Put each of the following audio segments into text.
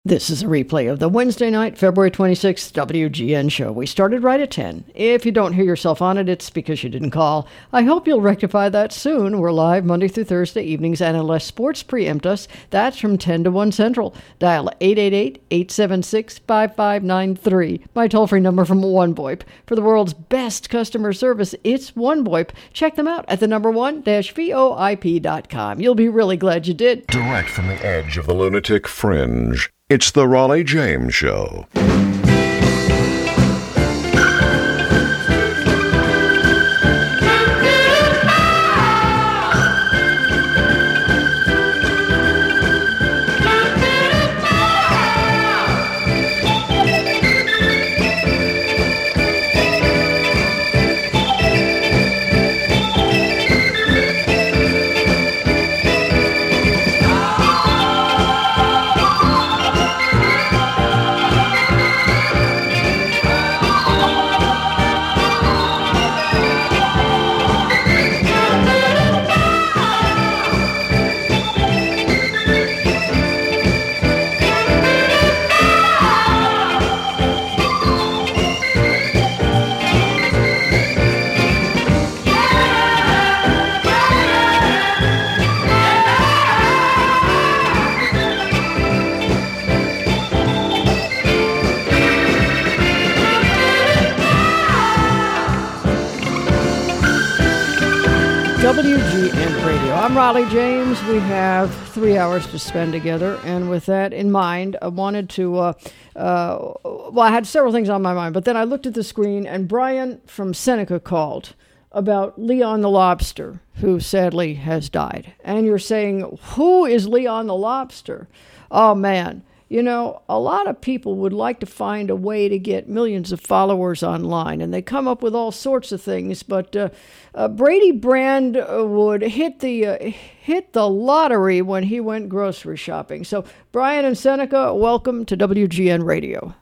This is a replay of the Wednesday night, February 26th WGN show. We started right at 10. If you don't hear yourself on it, it's because you didn't call. I hope you'll rectify that soon. We're live Monday through Thursday evenings, and unless sports preempt us, that's from 10 to 1 Central. Dial 888-876-5593. My toll-free number from OneVoIP. For the world's best customer service, it's OneVoIP. Check them out at the number one-voip.com. You'll be really glad you did. Direct from the edge of the lunatic fringe. It's the Raleigh James Show. WGN Radio. I'm Raleigh James. We have 3 hours to spend together, and with that in mind, I wanted to, I had several things on my mind, but then I looked at the screen, and Brian from Seneca called about Leon the Lobster, who sadly has died. And you're saying, who is Leon the Lobster? Oh, man. You know, a lot of people would like to find a way to get millions of followers online, and they come up with all sorts of things. But Brady Brand would hit the lottery when he went grocery shopping. So, Brian and Seneca, welcome to WGN Radio.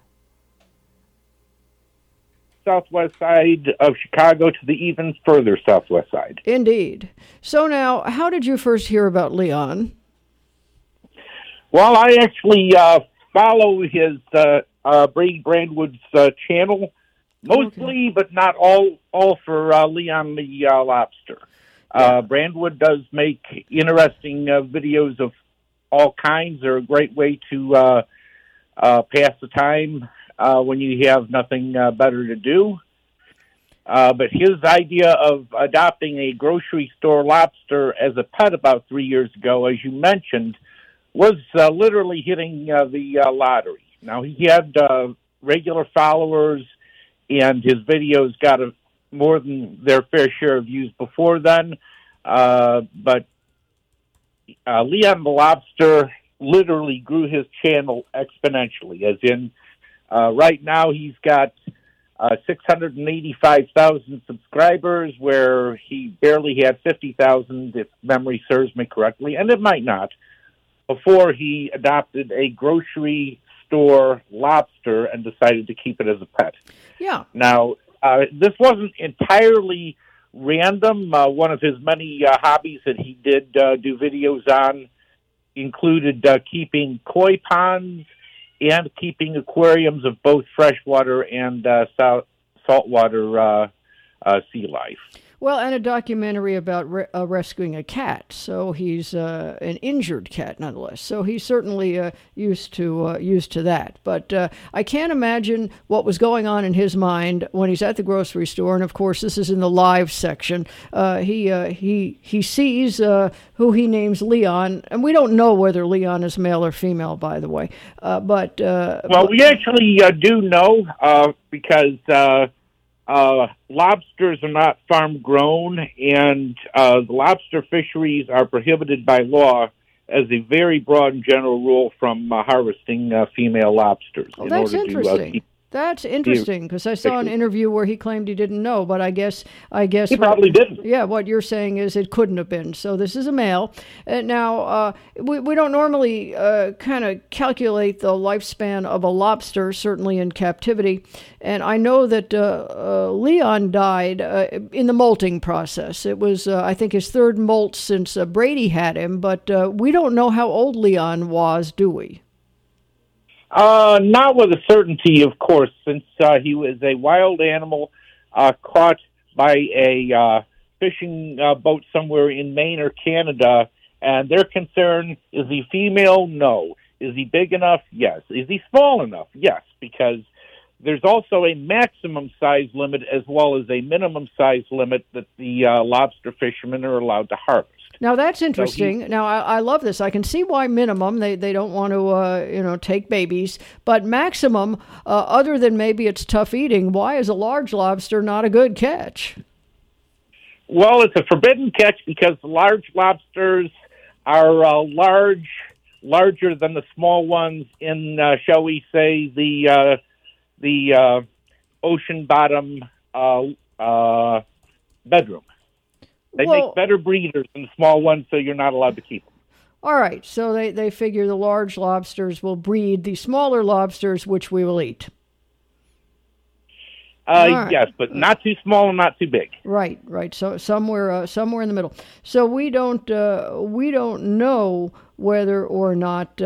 Southwest side of Chicago to the even further southwest side. Indeed. So now, how did you first hear about Leon? Well, I actually follow his Brady Brandwood's channel, mostly, okay, but not all for Leon the Lobster. Yeah. Brandwood does make interesting videos of all kinds. They're a great way to pass the time when you have nothing better to do. But his idea of adopting a grocery store lobster as a pet about 3 years ago, as you mentioned, was literally hitting the lottery. Now, he had regular followers, and his videos got more than their fair share of views before then. But Leon the Lobster literally grew his channel exponentially, as in right now he's got 685,000 subscribers, where he barely had 50,000, if memory serves me correctly, and it might not, before he adopted a grocery store lobster and decided to keep it as a pet. Yeah. Now, this wasn't entirely random. One of his many hobbies that he did do videos on included keeping koi ponds and keeping aquariums of both freshwater and saltwater sea life. Well, and a documentary about rescuing a cat. So he's an injured cat, nonetheless. So he's certainly used to that. But I can't imagine what was going on in his mind when he's at the grocery store. And of course, this is in the live section. He sees who he names Leon, and we don't know whether Leon is male or female, by the way. We actually do know because. Lobsters are not farm-grown, and the lobster fisheries are prohibited by law as a very broad and general rule from harvesting female lobsters. Oh, that's interesting. That's interesting, because I saw an interview where he claimed he didn't know, but I guess he probably didn't. Yeah, what you're saying is it couldn't have been. So this is a male. Now, we don't normally kind of calculate the lifespan of a lobster, certainly in captivity. And I know that Leon died in the molting process. It was, I think, his third molt since Brady had him, but we don't know how old Leon was, do we? Not with a certainty, of course, since he was a wild animal caught by a fishing boat somewhere in Maine or Canada, and their concern, is he female? No. Is he big enough? Yes. Is he small enough? Yes, because there's also a maximum size limit as well as a minimum size limit that the lobster fishermen are allowed to harvest. Now that's interesting. Now I love this. I can see why minimum they don't want to take babies, but maximum, other than maybe it's tough eating, why is a large lobster not a good catch? Well, it's a forbidden catch because the large lobsters are larger than the small ones in, shall we say, the ocean bottom bedroom. They make better breeders than the small ones, so you're not allowed to keep them. All right, so they figure the large lobsters will breed the smaller lobsters, which we will eat. Right. Yes, but not too small and not too big. Right. So somewhere in the middle. So we don't know whether or not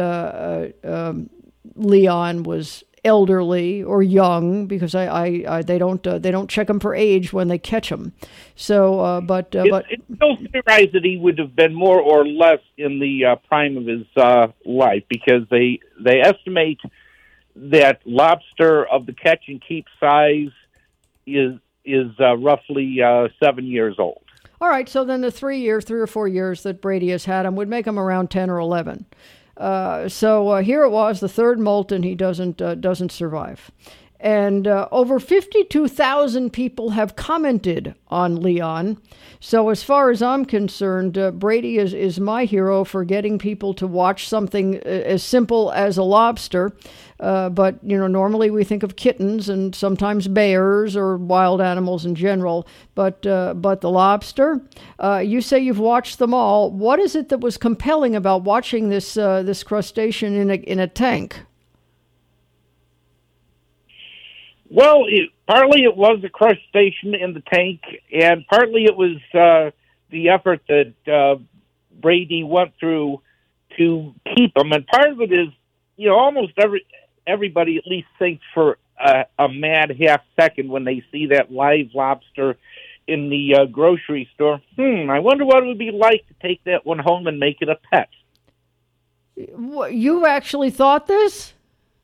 Leon was elderly or young, because they don't check them for age when they catch them. So, but it's still theorized that he would have been more or less in the prime of his life, because they estimate that lobster of the catch and keep size is roughly 7 years old. All right, so then the 3 or 4 years that Brady has had him would make him around 10 or 11. So here it was, the third molt, and he doesn't survive. And over 52,000 people have commented on Leon. So as far as I'm concerned, Brady is my hero for getting people to watch something as simple as a lobster. But, normally we think of kittens and sometimes bears or wild animals in general. But the lobster, you say you've watched them all. What is it that was compelling about watching this crustacean in a tank? Well, partly it was the crustacean in the tank, and partly it was the effort that Brady went through to keep them. And part of it is, almost everybody at least thinks for a mad half second when they see that live lobster in the grocery store. I wonder what it would be like to take that one home and make it a pet. You actually thought this?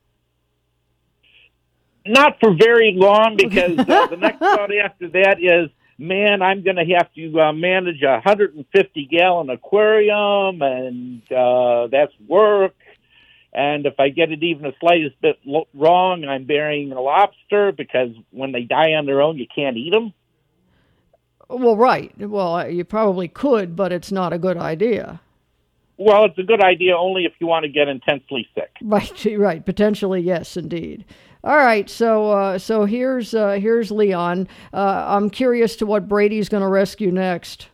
Not for very long, because the next thought after that is, man, I'm going to have to manage a 150-gallon aquarium, and that's work. And if I get it even the slightest bit wrong, I'm burying a lobster, because when they die on their own, you can't eat them. Well, right. Well, you probably could, but it's not a good idea. Well, it's a good idea only if you want to get intensely sick. Right. Potentially, yes, indeed. All right, so here's Leon. I'm curious to what Brady's going to rescue next.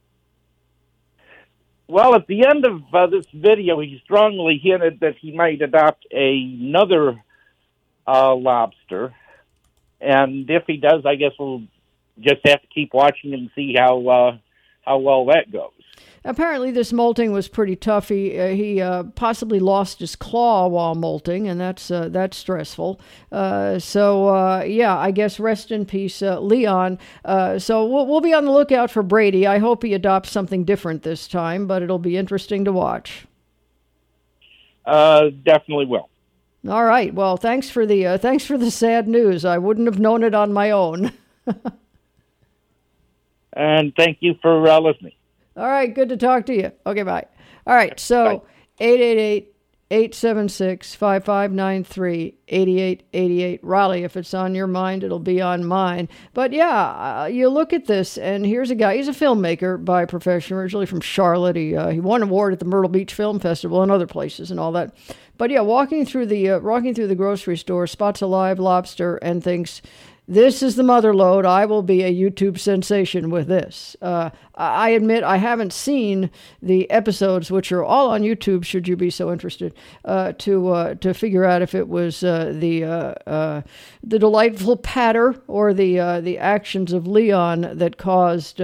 Well, at the end of this video, he strongly hinted that he might adopt another lobster, and if he does, I guess we'll just have to keep watching and see how well that goes. Apparently, this molting was pretty tough. He possibly lost his claw while molting, and that's stressful. I guess rest in peace, Leon. So we'll be on the lookout for Brady. I hope he adopts something different this time, but it'll be interesting to watch. Definitely will. All right. Well, thanks for the sad news. I wouldn't have known it on my own. And thank you for listening. All right, good to talk to you. Okay, bye. All right, so 888-876-5593, 8888. Raleigh, if it's on your mind, it'll be on mine. But yeah, you look at this, and here's a guy. He's a filmmaker by profession, originally from Charlotte. He won an award at the Myrtle Beach Film Festival and other places and all that. But yeah, walking through the grocery store, spots a live lobster and thinks, this is the mother lode. I will be a YouTube sensation with this. I admit I haven't seen the episodes, which are all on YouTube, should you be so interested, to figure out if it was the delightful patter or the actions of Leon that caused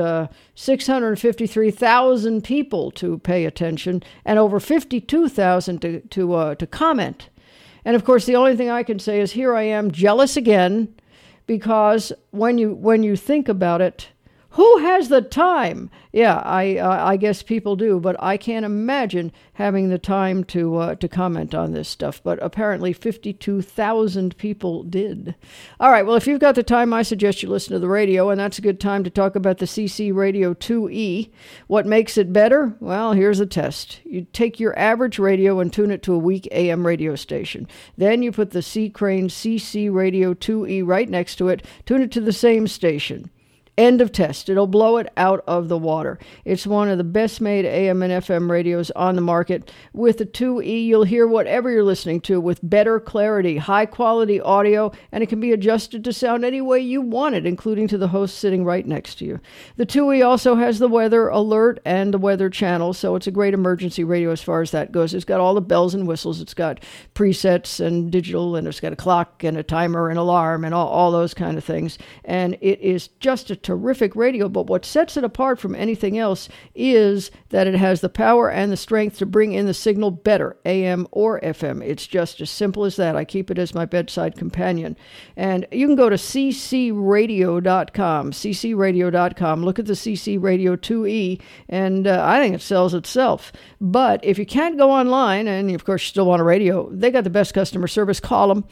653,000 people to pay attention and over 52,000 to comment. And of course, the only thing I can say is here I am, jealous again, because when you think about it, who has the time? Yeah, I guess people do, but I can't imagine having the time to comment on this stuff. But apparently 52,000 people did. All right, well, if you've got the time, I suggest you listen to the radio, and that's a good time to talk about the CC Radio 2E. What makes it better? Well, here's a test. You take your average radio and tune it to a weak AM radio station. Then you put the C. Crane CC Radio 2E right next to it, tune it to the same station. End of test. It'll blow it out of the water. It's one of the best made AM and FM radios on the market. With the 2E, you'll hear whatever you're listening to with better clarity, high quality audio, and it can be adjusted to sound any way you want it, including to the host sitting right next to you. The 2E also has the weather alert and the weather channel, so it's a great emergency radio as far as that goes. It's got all the bells and whistles. It's got presets and digital, and it's got a clock and a timer and alarm and all those kind of things. And it is just a terrific radio, but what sets it apart from anything else is that it has the power and the strength to bring in the signal better, AM or FM. It's just as simple as that. I keep it as my bedside companion. And you can go to ccradio.com, ccradio.com, look at the CC Radio 2E, and I think it sells itself. But if you can't go online, and of course you still want a radio, they got the best customer service. Call them,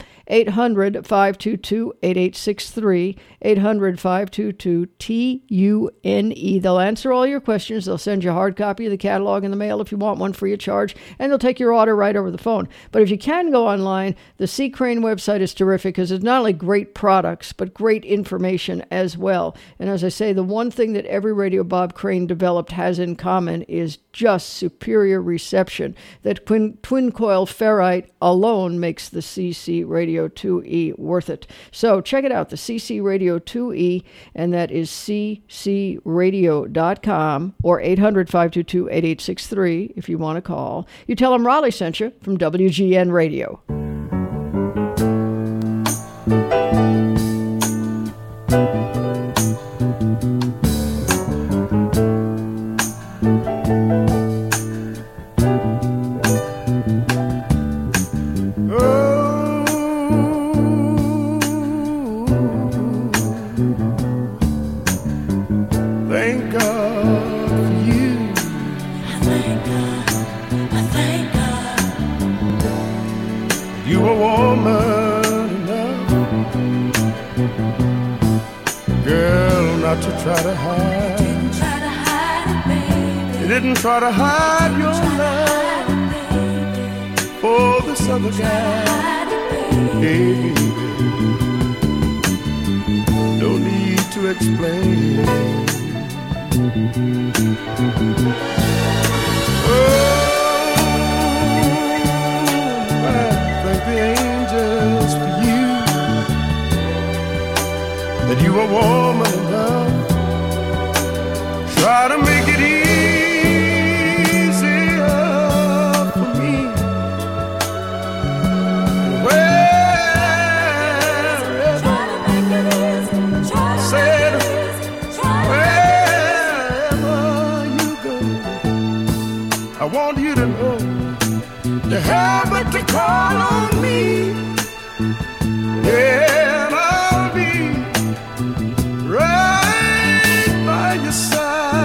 800-522-8863, 800-522-TUNE. They'll answer all your questions. They'll send you a hard copy of the catalog in the mail if you want one free of charge, and they'll take your order right over the phone. But if you can go online, the C. Crane website is terrific because it's not only great products, but great information as well. And as I say, the one thing that every radio Bob Crane developed has in common is just superior reception. That twin coil ferrite alone makes the CC Radio 2E worth it. So check it out, the CC Radio 2E, and that is ccradio.com or 800-522-8863 if you want to call. You tell them Raleigh sent you from WGN Radio. Try to hide. Didn't try to hide it, baby. You didn't try to hide your love for this other guy. Baby, no need to explain. Oh, I thank the angels for you, that you are woman enough. Try to make it easier for me. Wherever you go, I want you to know to have but to call on me. And I'll be right by your side.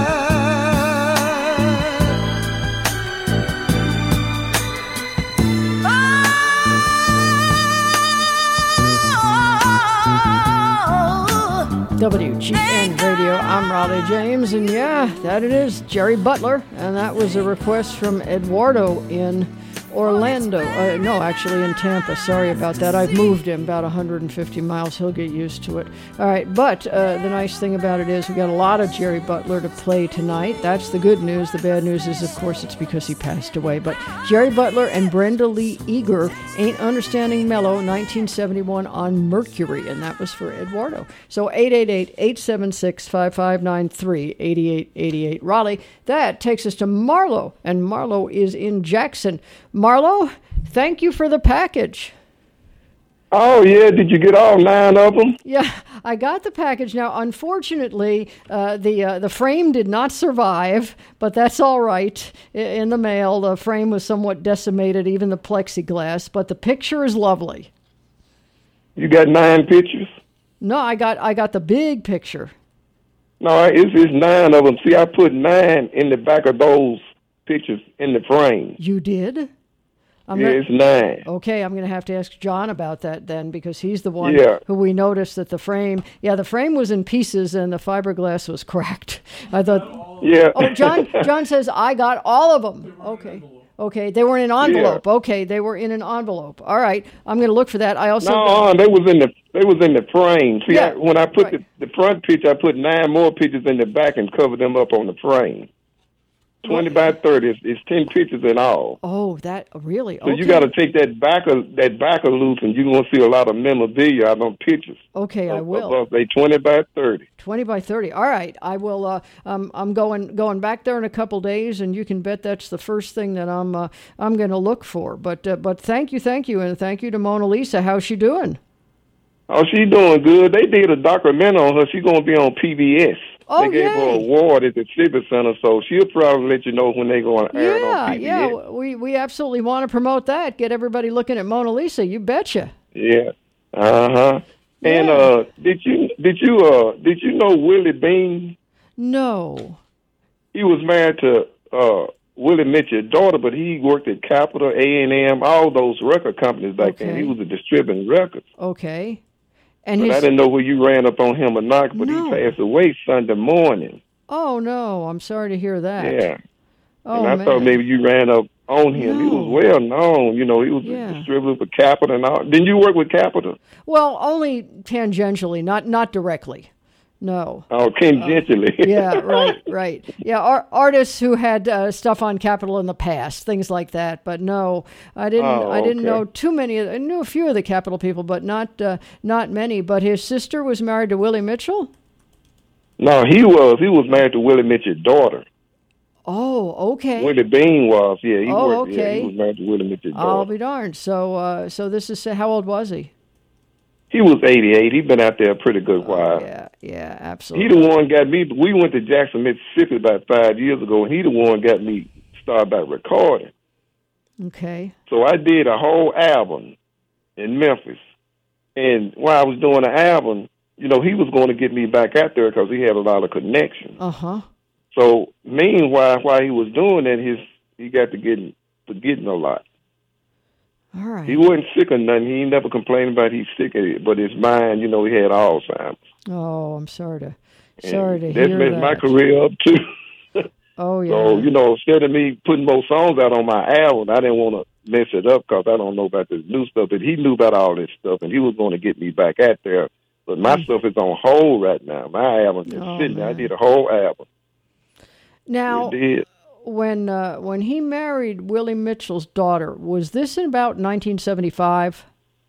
WGN Radio, I'm Raleigh James, and yeah, that it is, Jerry Butler, and that was a request from Eduardo in Orlando. No, actually in Tampa. Sorry about that. I've moved him about 150 miles. He'll get used to it. All right, but the nice thing about it is we got a lot of Jerry Butler to play tonight. That's the good news. The bad news is, of course, it's because he passed away. But Jerry Butler and Brenda Lee Eager, Ain't Understanding Mellow, 1971 on Mercury, and that was for Eduardo. So 888-876-5593, 8888 Raleigh. That takes us to Marlo, and Marlo is in Jackson. Marlo, thank you for the package. Oh, yeah. Did you get all 9 of them? Yeah, I got the package. Now, unfortunately, the frame did not survive, but that's all right. In the mail, the frame was somewhat decimated, even the plexiglass, but the picture is lovely. You got 9 pictures? No, I got the big picture. No, it's 9 of them. See, I put 9 in the back of those pictures in the frame. You did? It's 9. Okay, I'm going to have to ask John about that then, because he's the one who we noticed that the frame was in pieces and the fiberglass was cracked. I thought, Oh, John says, I got all of them. Okay, they were in an envelope. Yeah. Okay, they were in an envelope. All right, I'm going to look for that. I also they was in the frame. See, when I put the front picture, I put 9 more pictures in the back and covered them up on the frame. 20 by 30. It's 10 pictures in all. Oh, that really? So you got to take that backer loose, and you're going to see a lot of memorabilia out on pictures. Okay, I will. They 20 by 30. 20 by 30. All right, I will. I'm going back there in a couple days, and you can bet that's the first thing that I'm going to look for. But thank you, and thank you to Mona Lisa. How's she doing? Oh, she's doing good. They did a documentary on her. She's going to be on PBS. Oh, they gave her an award at the Civic Center, so she'll probably let you know when they're going to air it on PBS. Yeah, we absolutely want to promote that. Get everybody looking at Mona Lisa. You betcha. Yeah. Uh-huh. Yeah. And did you know Willie Bean? No. He was married to Willie Mitchell's daughter, but he worked at Capitol, A&M, all those record companies back then. He was a distributing records. Okay. But I didn't know whether you ran up on him or not, but he passed away Sunday morning. Oh, no. I'm sorry to hear that. Yeah. Oh, and I thought maybe you ran up on him. No. He was well known. You know, he was a distributor for Capitol and all. Didn't you work with Capitol? Well, only tangentially, not directly. No. Oh, tangentially. Yeah, right. Yeah, artists who had stuff on Capitol in the past, things like that. But no, I didn't. I didn't know too many. I knew a few of the Capitol people, but not many. But his sister was married to Willie Mitchell. No, he was married to Willie Mitchell's daughter. Oh, okay. Willie Bean was. Yeah, he worked. Okay. Yeah, he was married to Willie Mitchell's daughter. I'll be darned. So this is how old was he? He was 88. He'd been out there a pretty good while. Yeah, absolutely. He the one got me. We went to Jackson, Mississippi about 5 years ago, and he the one got me started about recording. Okay. So I did a whole album in Memphis. And while I was doing the album, you know, he was going to get me back out there because he had a lot of connections. Uh-huh. So meanwhile, while he was doing that, he got to forgetting a lot. All right. He wasn't sick or nothing. He never complained about he's sick, but his mind, you know, he had Alzheimer's. Oh, I'm sorry to hear that. That messed my career up, too. Oh, yeah. So, you know, instead of me putting more songs out on my album, I didn't want to mess it up because I don't know about this new stuff. But he knew about all this stuff, and he was going to get me back out there. But my stuff is on hold right now. My album is sitting there. I did a whole album. Now, when he married Willie Mitchell's daughter, was this in about 1975?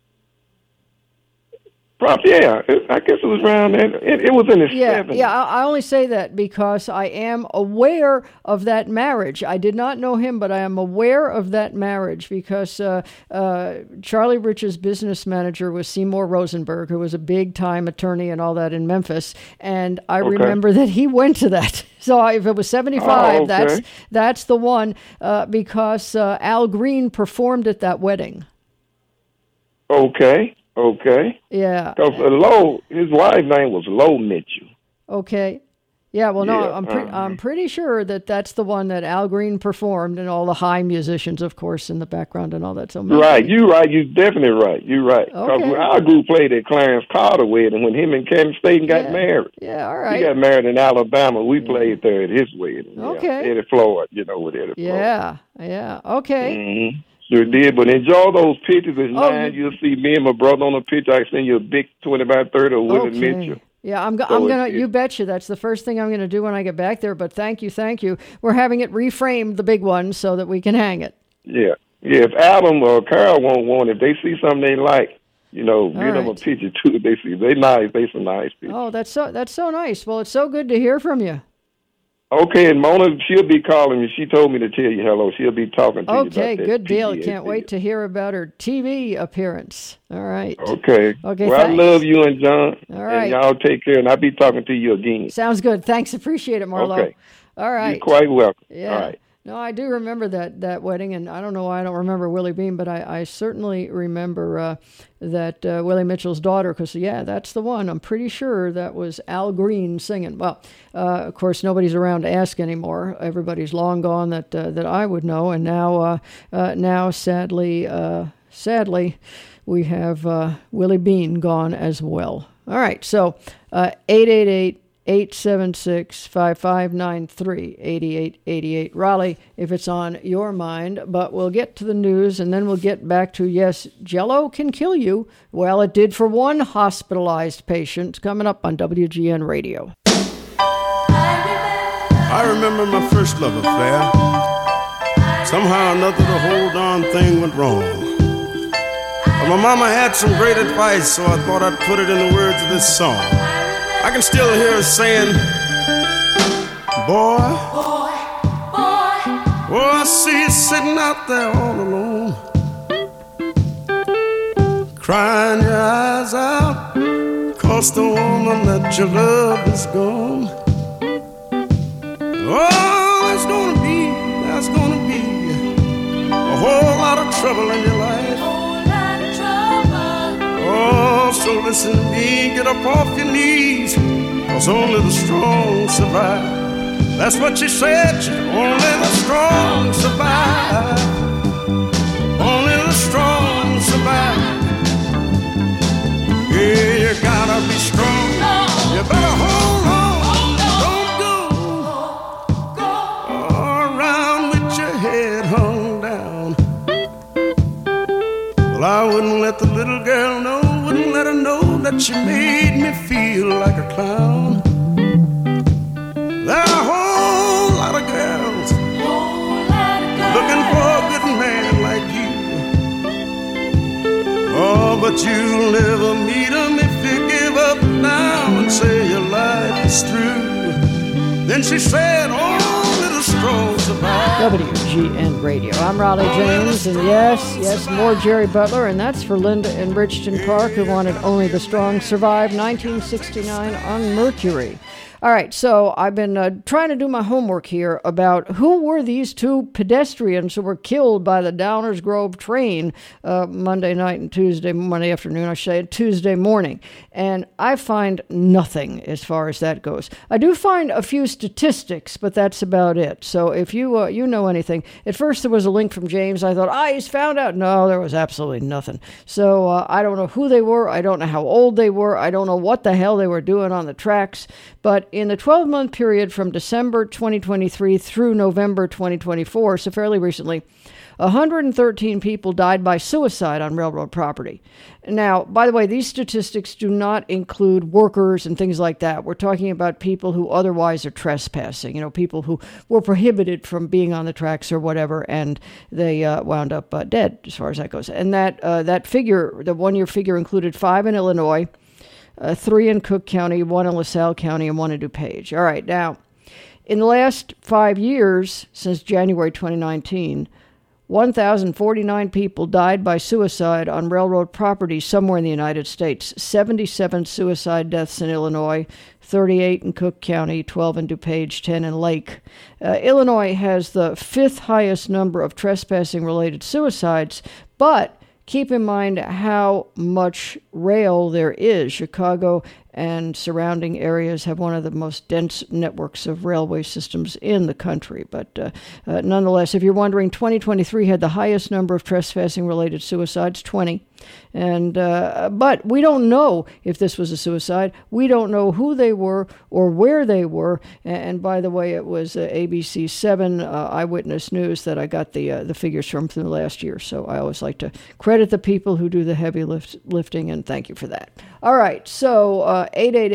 Probably, yeah. I guess it was around then. It was in the 70s. Yeah, I only say that because I am aware of that marriage. I did not know him, but I am aware of that marriage because Charlie Rich's business manager was Seymour Rosenberg, who was a big-time attorney and all that in Memphis, and I remember that he went to that. So if it was 75, that's the one because Al Green performed at that wedding. Okay. Yeah. Because his wife's name was Lo Mitchell. Okay. Yeah. Well, no, I'm pretty sure that's the one that Al Green performed, and all the high musicians, of course, in the background and all that. So right. You're right. You're definitely right. You're right. Because our group played at Clarence Carter wedding when him and Kevin Staten got married. Yeah. All right. He got married in Alabama. We played there at his wedding. Okay. Yeah. Eddie Floyd. You know, with Eddie Floyd. Yeah. Okay. Mm-hmm. Sure did, but enjoy those pictures. It's 9. You'll see me and my brother on the picture. I send you a big 20 by 30 of Willie Mitchell. Yeah, I'm gonna. You betcha. That's the first thing I'm gonna do when I get back there. But thank you. We're having it reframed, the big one, so that we can hang it. Yeah. If Adam or Carl won't want it, if they see something they like, you know, give them a picture too. They see they nice. They some nice people. Oh, that's so nice. Well, it's so good to hear from you. Okay, and Mona, she'll be calling me. She told me to tell you hello. She'll be talking to you about that. Okay, good deal. PGA Can't wait to hear about her TV appearance. All right. Okay. Okay, well, thanks. I love you and John. All right. And y'all take care, and I'll be talking to you again. Sounds good. Thanks. Appreciate it, Marlo. Okay. All right. You're quite welcome. Yeah. All right. No, I do remember that wedding, and I don't know why I don't remember Willie Beam, but I certainly remember that Willie Mitchell's daughter, because, yeah, that's the one. I'm pretty sure that was Al Green singing. Well, of course, nobody's around to ask anymore. Everybody's long gone that I would know, and now sadly, we have Willie Beam gone as well. All right, so 888-876-5593, 8888. Raleigh, if it's on your mind. But we'll get to the news, and then we'll get back to, yes, Jell-O can kill you. Well, it did for one hospitalized patient. Coming up on WGN Radio. I remember my first love affair. Somehow or another, the whole darn thing went wrong. But my mama had some great advice, so I thought I'd put it in the words of this song. I can still hear her saying, boy, I see you sitting out there all alone, crying your eyes out, 'cause the woman that you love is gone. Oh, there's gonna be a whole lot of trouble in your life. Oh, so listen to me, get up off your knees, 'cause only the strong survive. That's what she said, only the strong survive. Only the strong survive. Yeah, you gotta be strong. You better hold on. Don't go around with your head hung down. Well, I wouldn't let the little girl know, wouldn't let her know that she made me feel like a clown. There are a whole lot of girls looking for a good man like you. Oh, but you'll never meet him if you give up now and say your life is through. Then she said, oh, little strong survive. WGN Radio. I'm Raleigh James, and yes, more Jerry Butler, and that's for Linda in Bridgeton Park, who wanted Only the Strong Survive, 1969 on Mercury. All right, so I've been trying to do my homework here about who were these two pedestrians who were killed by the Downers Grove train Monday night and Monday afternoon, I say, Tuesday morning. And I find nothing as far as that goes. I do find a few statistics, but that's about it. So if you you know anything, at first there was a link from James. I thought, he's found out. No, there was absolutely nothing. So I don't know who they were. I don't know how old they were. I don't know what the hell they were doing on the tracks. But in the 12-month period from December 2023 through November 2024, so fairly recently, 113 people died by suicide on railroad property. Now, by the way, these statistics do not include workers and things like that. We're talking about people who otherwise are trespassing, people who were prohibited from being on the tracks or whatever, and they wound up dead, as far as that goes. And that figure, the one-year figure, included 5 in Illinois, 3 in Cook County, 1 in LaSalle County, and 1 in DuPage. All right, now, in the last 5 years, since January 2019, 1,049 people died by suicide on railroad property somewhere in the United States. 77 suicide deaths in Illinois, 38 in Cook County, 12 in DuPage, 10 in Lake. Illinois has the 5th highest number of trespassing-related suicides, but keep in mind how much rail there is. Chicago and surrounding areas have one of the most dense networks of railway systems in the country. But nonetheless, if you're wondering, 2023 had the highest number of trespassing-related suicides, 20. And but we don't know if this was a suicide. We don't know who they were or where they were. And by the way, it was ABC 7 Eyewitness News that I got the figures from the last year. So I always like to credit the people who do the heavy lifting, and thank you for that. All right, so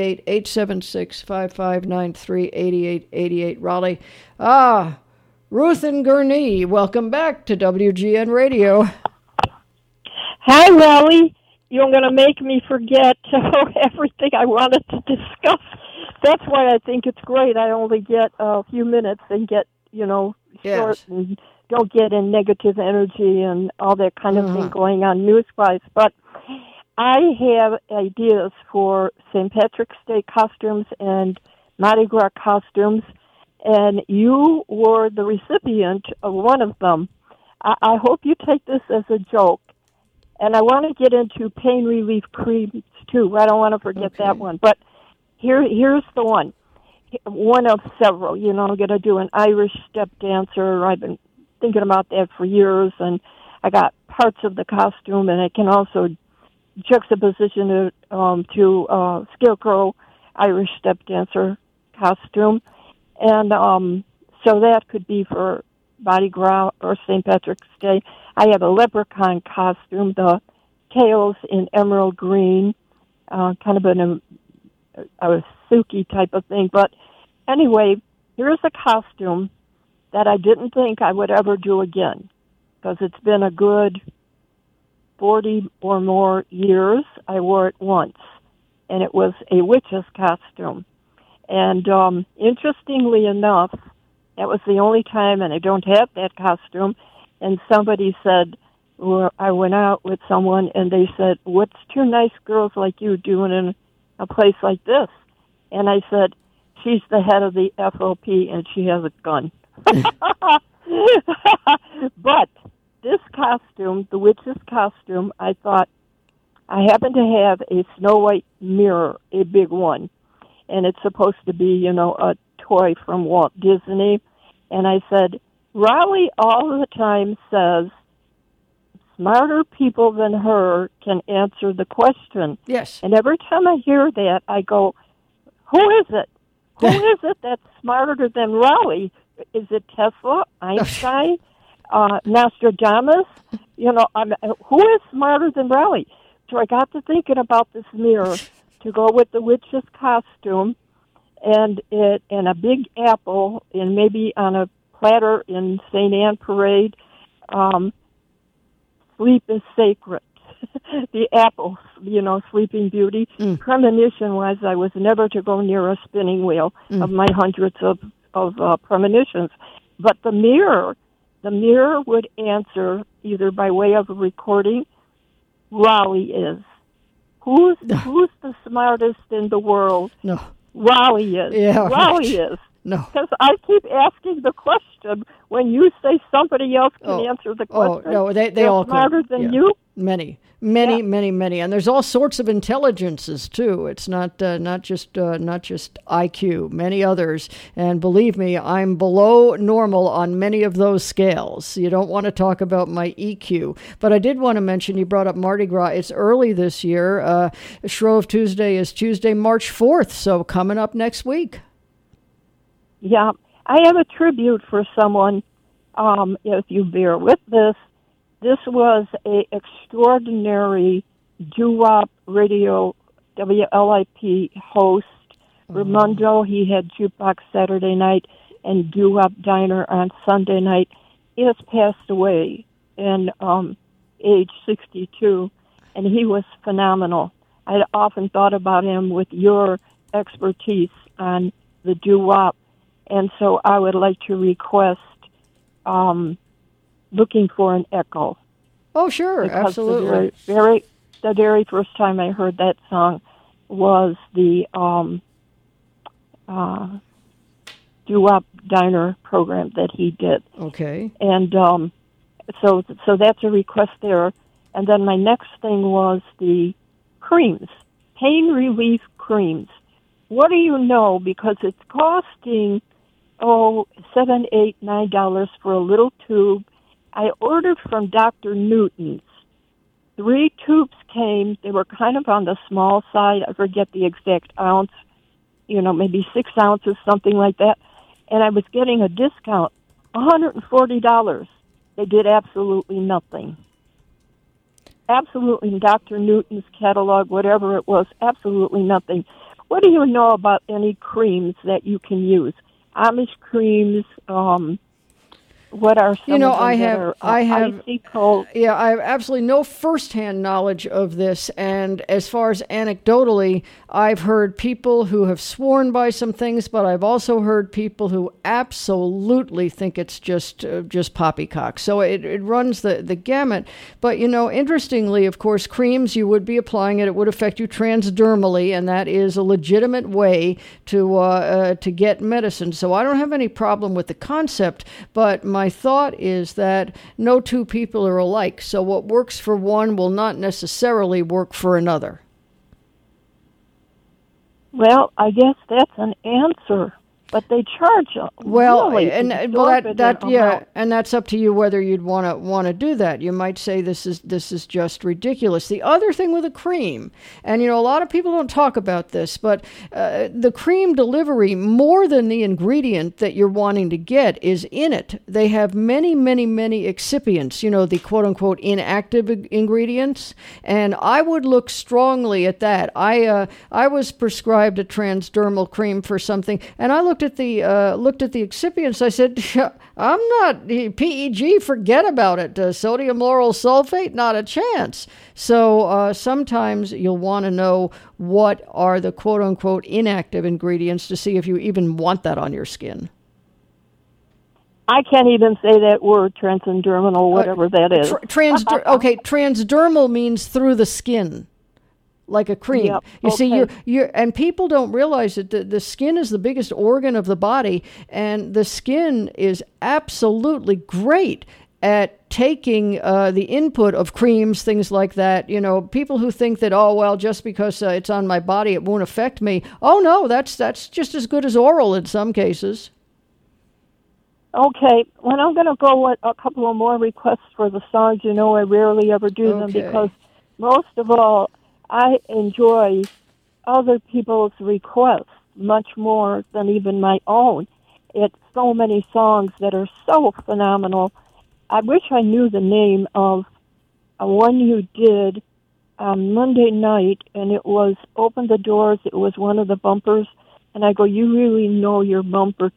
888-876-5593, 8888 Raleigh. Ruth and Gurnee, welcome back to WGN Radio. Hi, Raleigh. you're going to make me forget everything I wanted to discuss. That's why I think it's great. I only get a few minutes and get, short Yes. and don't get in negative energy and all that kind of thing going on news-wise. But I have ideas for St. Patrick's Day costumes and Mardi Gras costumes, and you were the recipient of one of them. I hope you take this as a joke. And I want to get into pain relief creams, too. I don't want to forget that one. But here's the one of several. I'm going to do an Irish step dancer. I've been thinking about that for years, and I got parts of the costume, and I can also juxtaposition it to Scarecrow Irish step dancer costume. And so that could be for Mardi Gras or St. Patrick's Day. I have a leprechaun costume, the tails in emerald green, kind of a Suki type of thing. But anyway, here's a costume that I didn't think I would ever do again, because it's been a good 40 or more years. I wore it once, and it was a witch's costume. And interestingly enough, that was the only time, and I don't have that costume. And somebody said, well, I went out with someone, and they said, what's two nice girls like you doing in a place like this? And I said, she's the head of the FOP, and she has a gun. But this costume, the witch's costume, I thought, I happen to have a Snow White mirror, a big one, and it's supposed to be, a toy from Walt Disney. And I said, Raleigh all the time says smarter people than her can answer the question. Yes. And every time I hear that, I go, who is it? Who is it that's smarter than Raleigh? Is it Tesla, Einstein, Nostradamus? Who is smarter than Raleigh? So I got to thinking about this mirror to go with the witch's costume, and a big apple, and maybe on a platter in St. Anne Parade. Sleep is sacred. The apple, Sleeping Beauty. Premonition-wise, I was never to go near a spinning wheel of my hundreds of premonitions. But the mirror would answer either by way of a recording. Raleigh is. Who's the smartest in the world? No. Raleigh is. Yeah, Raleigh is. No. Because I keep asking the question when you say somebody else can answer the question. Oh, no, they They're all smarter could. than you? Many. And there's all sorts of intelligences too. It's not just IQ. Many others, and believe me, I'm below normal on many of those scales. You don't want to talk about my EQ, but I did want to mention, you brought up Mardi Gras. It's early this year. Shrove Tuesday is Tuesday, March 4th, so coming up next week. Yeah, I have a tribute for someone. If you bear with this. This was a extraordinary doo-wop radio WLIP host. Raimundo, he had Jukebox Saturday night and doo-wop diner on Sunday night. He has passed away in age 62, and he was phenomenal. I often thought about him with your expertise on the doo-wop, and so I would like to request Looking for an Echo. Oh, sure, Because absolutely. The very first time I heard that song was the doo-wop diner program that he did. Okay. And so that's a request there. And then my next thing was the creams, pain relief creams. What do you know? Because it's costing $7, $8, $9 for a little tube. I ordered from Dr. Newton's. 3 tubes came. They were kind of on the small side. I forget the exact ounce, maybe 6 ounces, something like that. And I was getting a discount, $140. They did absolutely nothing. Absolutely, Dr. Newton's catalog, whatever it was, absolutely nothing. What do you know about any creams that you can use? Amish creams, What are some of them I that have, are I have, icy cold? yeah, I have absolutely no firsthand knowledge of this. And as far as anecdotally, I've heard people who have sworn by some things, but I've also heard people who absolutely think it's just poppycock. So it runs the gamut. But, interestingly, of course, creams, you would be applying it. It would affect you transdermally, and that is a legitimate way to get medicine. So I don't have any problem with the concept, but my thought is that no two people are alike. So what works for one will not necessarily work for another. Well, I guess that's an answer, but they charge really and that's up to you whether you'd want to do that. You might say this is just ridiculous. The other thing with a cream, and a lot of people don't talk about this, but the cream delivery, more than the ingredient that you're wanting to get, is in it. They have many, many, many excipients, the quote unquote inactive ingredients, and I would look strongly at that. I was prescribed a transdermal cream for something, and I looked at the excipients. I said, I'm not PEG, forget about it. Sodium lauryl sulfate, not a chance. So sometimes you'll want to know what are the quote-unquote inactive ingredients to see if you even want that on your skin. I can't even say that word, transdermal, whatever that is. Transdermal means through the skin. Like a cream. Yep. You see, and people don't realize that the skin is the biggest organ of the body, and the skin is absolutely great at taking the input of creams, things like that. People who think that, just because it's on my body, it won't affect me. Oh, no, that's just as good as oral in some cases. Okay, well, I'm going to go with a couple of more requests for the songs. I rarely ever do them because most of all, I enjoy other people's requests much more than even my own. It's so many songs that are so phenomenal. I wish I knew the name of one you did on Monday night, and it was Open the Doors. It was one of the bumpers, and I go, you really know your bumper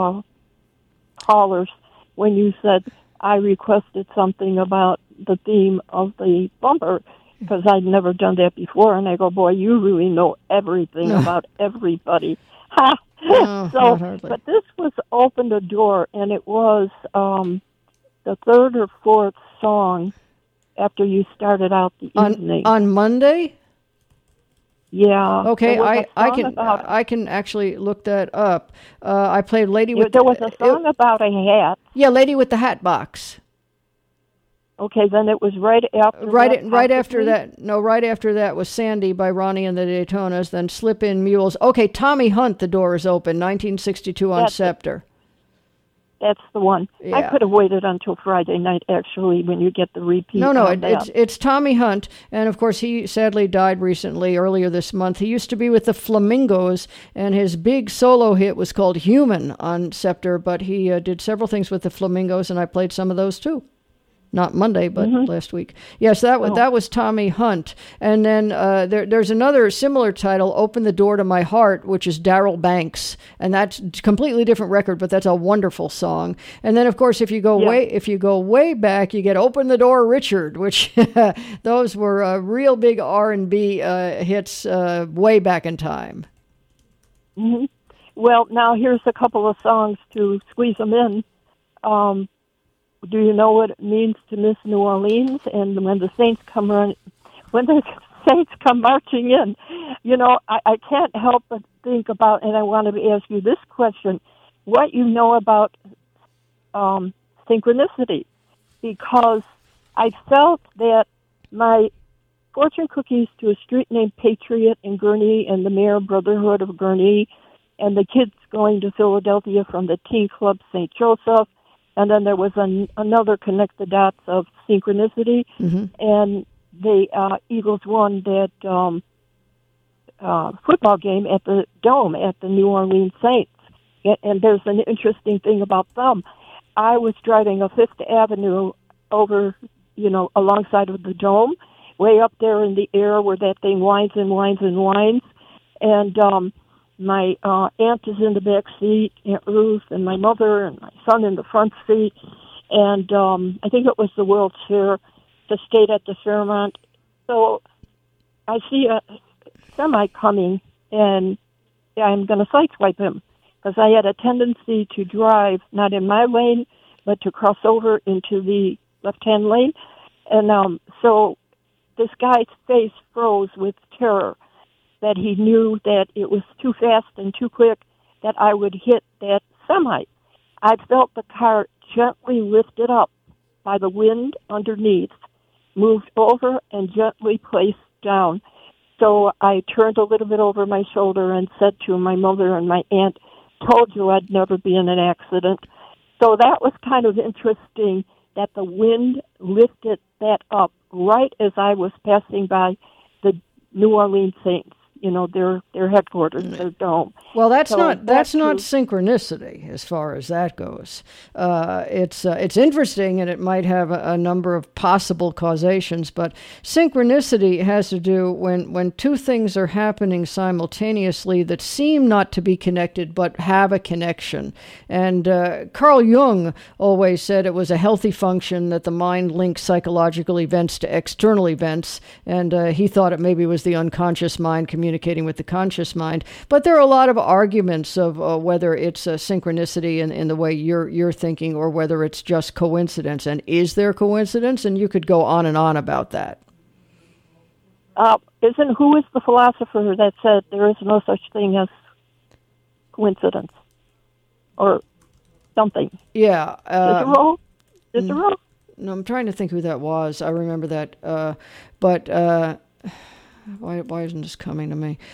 callers when you said I requested something about the theme of the bumper, because I'd never done that before, and I go, boy, you really know everything about everybody. Ha! But this was Open the Door, and it was the third or fourth song after you started out the evening. On Monday? Yeah. Okay, I can actually look that up. I played Lady with... There was a song about a hat. Yeah, Lady with the Hat Box. Okay, then it was right after right after that was Sandy by Ronnie and the Daytonas, then Slip In Mules. Okay, Tommy Hunt, The Door Is Open, 1962 on Scepter. That's the one. Yeah. I could have waited until Friday night, actually, when you get the repeat. No, it's Tommy Hunt, and of course he sadly died recently, earlier this month. He used to be with the Flamingos, and his big solo hit was called Human on Scepter, but he did several things with the Flamingos, and I played some of those too. Not Monday, but last week. Yes, that was Tommy Hunt. And then there's another similar title, Open the Door to My Heart, which is Darryl Banks. And that's a completely different record, but that's a wonderful song. And then, of course, if you go way back, you get Open the Door Richard, which those were real big R&B hits way back in time. Mm-hmm. Well, now here's a couple of songs to squeeze them in. Do you know what it means to miss New Orleans? And when the Saints come marching in, I can't help but think about, and I wanted to ask you this question: what you know about synchronicity? Because I felt that my fortune cookies to a street named Patriot in Gurnee and the Mayor Brotherhood of Gurnee, and the kids going to Philadelphia from the Teen Club St. Joseph. And then there was another Connect the Dots of Synchronicity, and the Eagles won that football game at the Dome at the New Orleans Saints. And there's an interesting thing about them. I was driving a Fifth Avenue over, alongside of the Dome, way up there in the air where that thing winds and winds and winds. And my aunt is in the back seat, Aunt Ruth, and my mother and my son in the front seat. and I think it was the World's Fair, the state at the Fairmont. So I see a semi coming, and I'm going to sideswipe him because I had a tendency to drive not in my lane, but to cross over into the left-hand lane. And so this guy's face froze with terror that he knew that it was too fast and too quick that I would hit that semi. I felt the car gently lifted up by the wind underneath, moved over, and gently placed down. So I turned a little bit over my shoulder and said to my mother and my aunt, "Told you I'd never be in an accident." So that was kind of interesting that the wind lifted that up right as I was passing by the New Orleans Saints. You know, their headquarters, their dome. Well, that's So not that's synchronicity as far as that goes. It's interesting, and it might have a number of possible causations. But synchronicity has to do when two things are happening simultaneously that seem not to be connected but have a connection. And Carl Jung always said it was a healthy function that the mind links psychological events to external events, and he thought it maybe was the unconscious mind communicating with the conscious mind. But there are a lot of arguments of whether it's a synchronicity in the way you're thinking, or whether it's just coincidence. And is there coincidence? And you could go on and on about that. Who is the philosopher that said there is no such thing as coincidence or something? Yeah. Cicero? No, I'm trying to think who that was. I remember that. But why isn't this coming to me?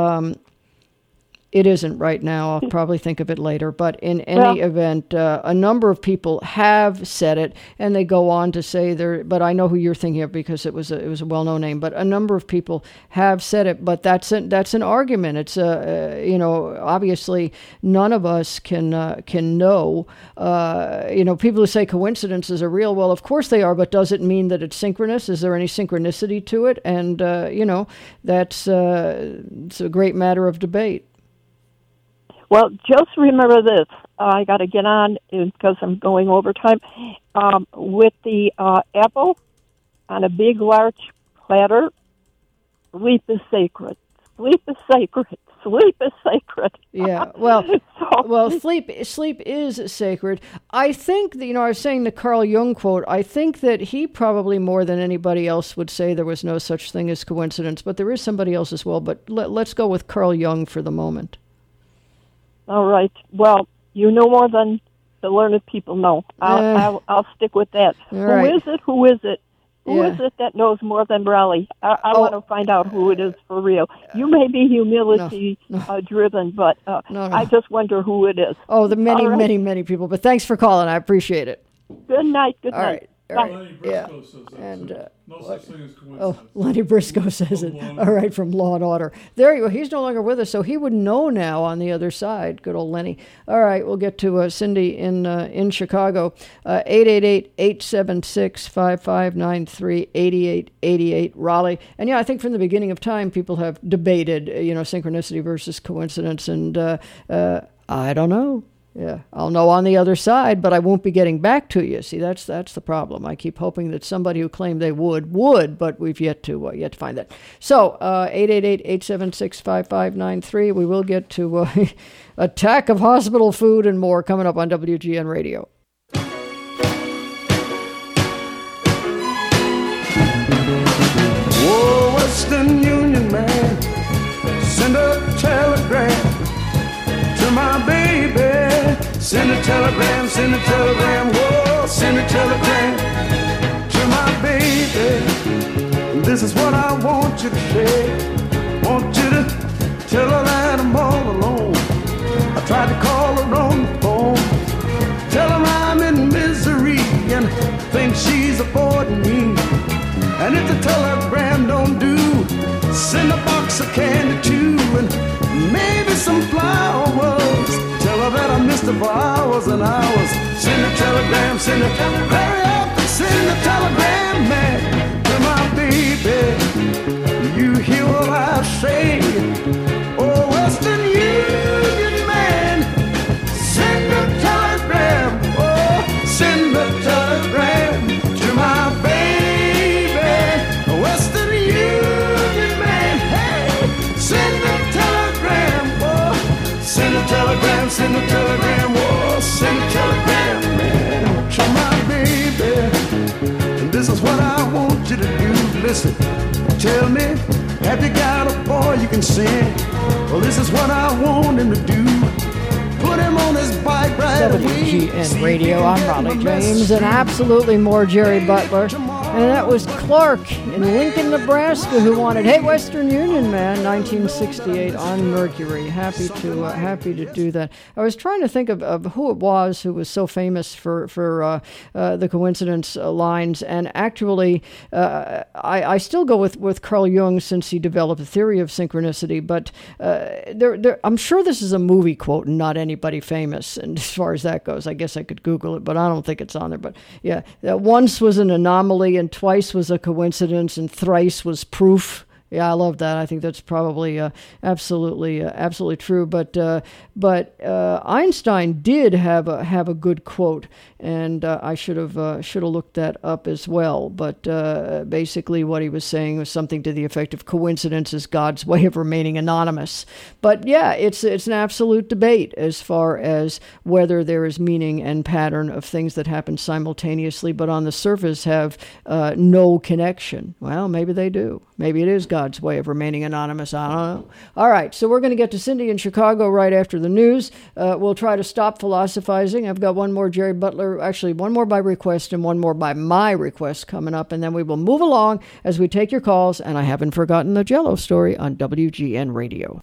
It isn't right now. I'll probably think of it later. But in any event, a number of people have said it, and they go on to say there. But I know who you're thinking of because it was a well-known name. But a number of people have said it. But that's an argument. It's obviously none of us can know. People who say coincidences are real. Well, of course they are. But does it mean that it's synchronous? Is there any synchronicity to it? And that's it's a great matter of debate. Well, just remember this. I got to get on because I'm going overtime. With the apple on a big, large platter, sleep is sacred. Sleep is sacred. Sleep is sacred. Yeah, well, sleep is sacred. I think that, I was saying the Carl Jung quote, I think that he probably more than anybody else would say there was no such thing as coincidence, but there is somebody else as well. But let's go with Carl Jung for the moment. All right. Well, you know more than the learned people know. I'll stick with that. Right. Who is it? Who is it that knows more than Raleigh? I want to find out who it is for real. You may be humility driven, but I just wonder who it is. Oh, the many people. But thanks for calling. I appreciate it. Good night. All right. Lenny Briscoe says that. And no such thing as coincidence. Oh, Lenny Briscoe says it. All right, from Law and Order. There you go. He's no longer with us, so he would know now on the other side. Good old Lenny. All right, we'll get to Cindy in Chicago. 888-876-5593, 8888 Raleigh. And I think from the beginning of time, people have debated, synchronicity versus coincidence, and I don't know. Yeah, I'll know on the other side, but I won't be getting back to you. See, that's the problem. I keep hoping that somebody who claimed they would, but we've yet to find that. So, 888-876-5593. We will get to attack of hospital food and more coming up on WGN Radio. Whoa, Western Union man, send a telegram to my baby. Send a telegram, whoa, send a telegram to my baby. This is what I want you to say. Want you to tell her that I'm all alone. I tried to call her on the phone, tell her I'm in misery and think she's avoiding me. And if the telegram don't do, send a box of candy too, and maybe some flowers. Tell her that I missed her for hours and hours. Send a telegram, hurry up and send a telegram, man, to my baby. You hear what I say? Oh, Western Union man, send a telegram, oh, send a telegram. tell me, have you got a boy you can send? Well, this is what I want him to do. Put him on his bike right away. WGN Radio, I'm Raleigh James, and absolutely more Jerry Butler. And that was Clark in Lincoln, Nebraska, who wanted "Hey Western Union Man" 1968 on Mercury. Happy to do that. I was trying to think of who it was who was so famous for the coincidence lines, and actually I still go with Carl Jung, since he developed the theory of synchronicity. But I'm sure this is a movie quote and not anybody famous. And as far as that goes, I guess I could Google it, but I don't think it's on there. But yeah, once was an anomaly, and twice was a coincidence, and thrice was proof. Yeah, I love that. I think that's probably absolutely true. But Einstein did have a good quote, and I should have looked that up as well. But basically, what he was saying was something to the effect of "coincidence is God's way of remaining anonymous." But yeah, it's an absolute debate as far as whether there is meaning and pattern of things that happen simultaneously, but on the surface have no connection. Well, maybe they do. Maybe it is God's way of remaining anonymous. I don't know. All right, so we're going to get to Cindy in Chicago right after the news. We'll try to stop philosophizing. I've got one more Jerry Butler, actually one more by request and one more by my request coming up, and then we will move along as we take your calls. And I haven't forgotten the Jell-O story on WGN Radio.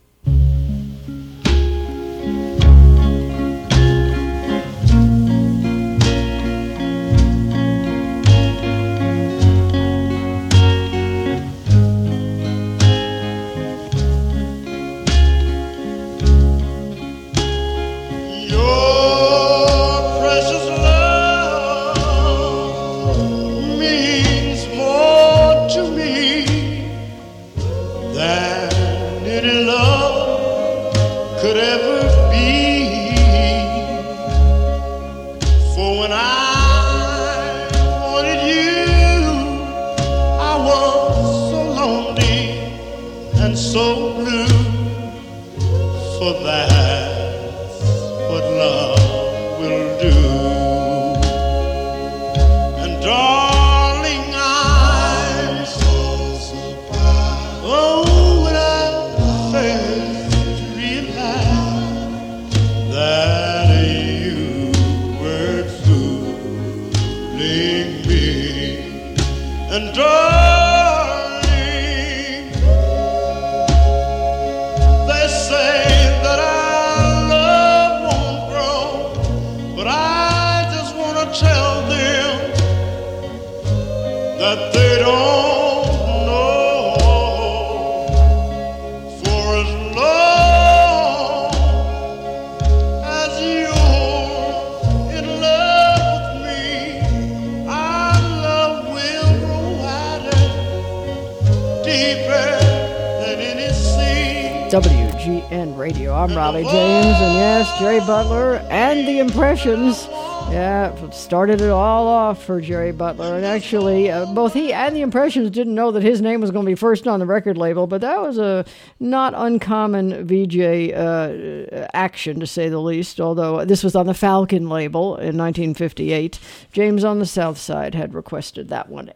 WGN Radio. I'm Raleigh James, and yes, Jerry Butler and the Impressions. Yeah, started it all off for Jerry Butler. And actually, both he and the Impressions didn't know that his name was going to be first on the record label, but that was a not uncommon VJ action, to say the least, although this was on the Falcon label in 1958. James on the South Side had requested that one.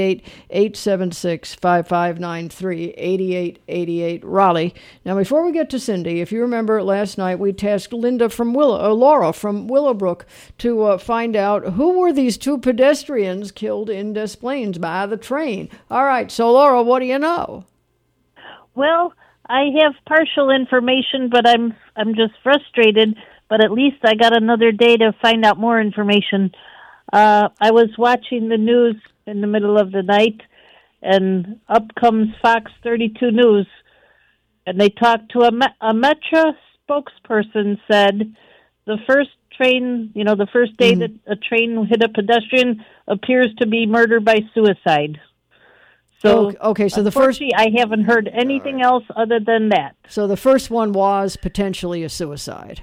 888-876-5593, 8888 Raleigh. Now, before we get to Cindy, if you remember last night, we tasked Laura from Willowbrook to find out who were these two pedestrians killed in Des Plaines by the train. All right, so Laura, what do you know? Well, I have partial information, but I'm just frustrated. But at least I got another day to find out more information. I was watching the news in the middle of the night, and up comes Fox 32 News, and they talked to a Metra spokesperson, said the first train, the first day that a train hit a pedestrian appears to be murder by suicide. So, okay, so the first, I haven't heard anything else other than that. So the first one was potentially a suicide.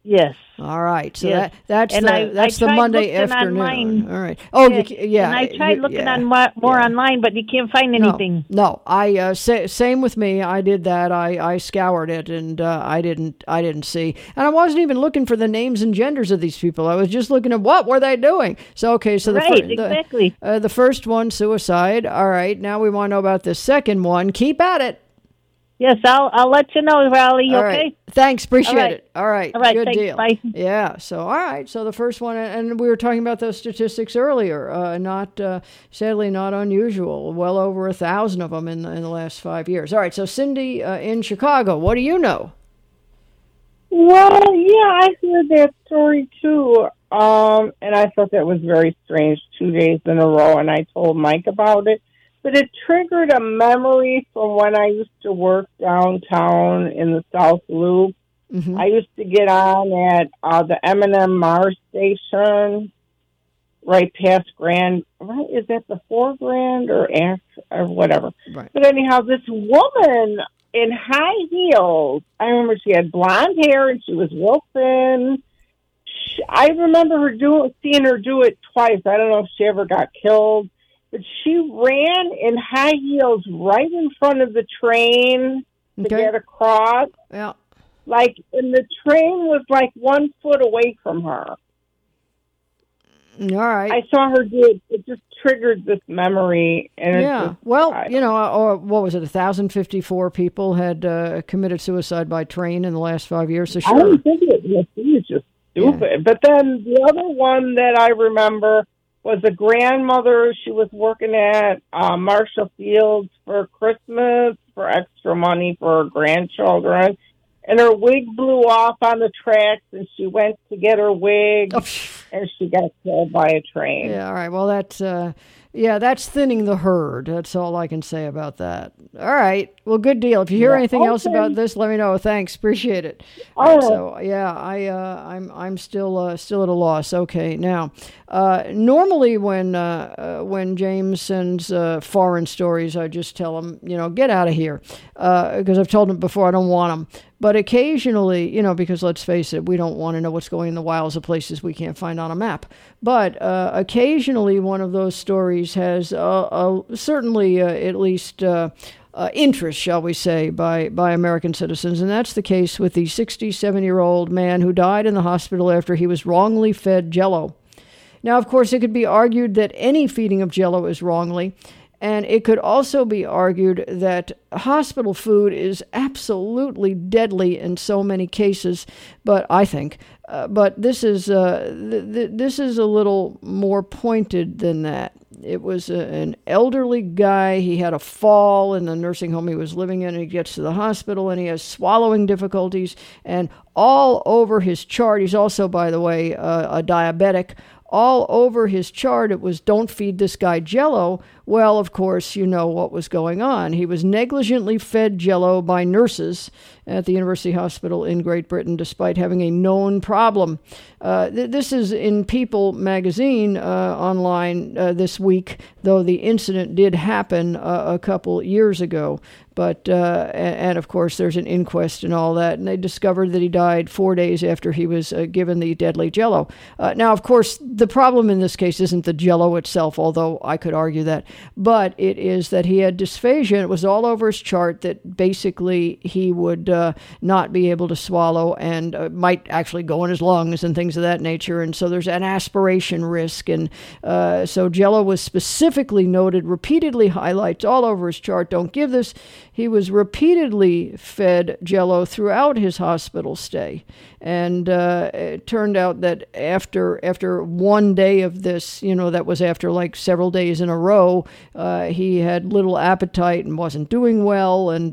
Yes. All right, so Yes. that's And the I the tried Monday looking afternoon. online. All right. Oh, yeah. And I tried looking yeah. on more online, but you can't find anything. No, I same with me. I did that. I scoured it, and I didn't see. And I wasn't even looking for the names and genders of these people. I was just looking at what were they doing. So okay, so Exactly. the first one, suicide. All right, now we want to know about the second one. Keep at it. Yes, I'll let you know, Raleigh. All Okay. Thanks. Appreciate All right. it. All right. All right, Good thanks, deal. bye. Yeah. So, all right. So the first one, and we were talking about those statistics earlier. Sadly, not unusual. Well over 1,000 of them in the last 5 years. All right. So Cindy in Chicago, what do you know? Well, yeah, I heard that story too, and I thought that was very strange. 2 days in a row, and I told Mike about it. But it triggered a memory from when I used to work downtown in the South Loop. Mm-hmm. I used to get on at the M&M Mars station, right past Grand. Right, is that the 4 Grand or after or whatever? Right. But anyhow, this woman in high heels. I remember she had blonde hair and she was real thin. I remember seeing her do it twice. I don't know if she ever got killed. But she ran in high heels right in front of the train to get across. Yeah. And the train was 1 foot away from her. All right. I saw her do it. It just triggered this memory. And or what was it? 1,054 people had committed suicide by train in the last 5 years. So sure. I don't think it was just stupid. Yeah. But then the other one that I remember was a grandmother. She was working at Marshall Fields for Christmas for extra money for her grandchildren. And her wig blew off on the tracks, and she went to get her wig, and she got killed by a train. Yeah, all right. Well, that's thinning the herd. That's all I can say about that. All right. Well, good deal. If you hear anything else about this, let me know. Thanks. Appreciate it. All right. So, yeah, I'm still at a loss. Okay. Now, normally when James sends foreign stories, I just tell him, get out of here, because I've told him before I don't want them. But occasionally, because let's face it, we don't want to know what's going in the wilds of places we can't find on a map. But occasionally, one of those stories has certainly at least interest, shall we say, by American citizens. And that's the case with the 67-year-old man who died in the hospital after he was wrongly fed Jell-O. Now, of course, it could be argued that any feeding of Jell-O is wrongly. And it could also be argued that hospital food is absolutely deadly in so many cases. But I think, but this is this is a little more pointed than that. It was an elderly guy. He had a fall in the nursing home he was living in, and he gets to the hospital, and he has swallowing difficulties. And all over his chart, he's also, by the way, a diabetic. All over his chart, it was, don't feed this guy Jell-O. Well, of course, you know what was going on. He was negligently fed Jell-O by nurses at the University Hospital in Great Britain, despite having a known problem. This is in People magazine online this week, though the incident did happen a couple years ago. But, and of course, there's an inquest and all that, and they discovered that he died 4 days after he was given the deadly Jell-O. Now, of course, the problem in this case isn't the Jell-O itself, although I could argue that, but it is that he had dysphagia. It was all over his chart that basically he would not be able to swallow and might actually go in his lungs and things of that nature, and so there's an aspiration risk, and so Jell-O was specifically noted, repeatedly highlights all over his chart, don't give this. He was repeatedly fed Jell-O throughout his hospital stay. And it turned out that after 1 day of this, that was after like several days in a row, he had little appetite and wasn't doing well. And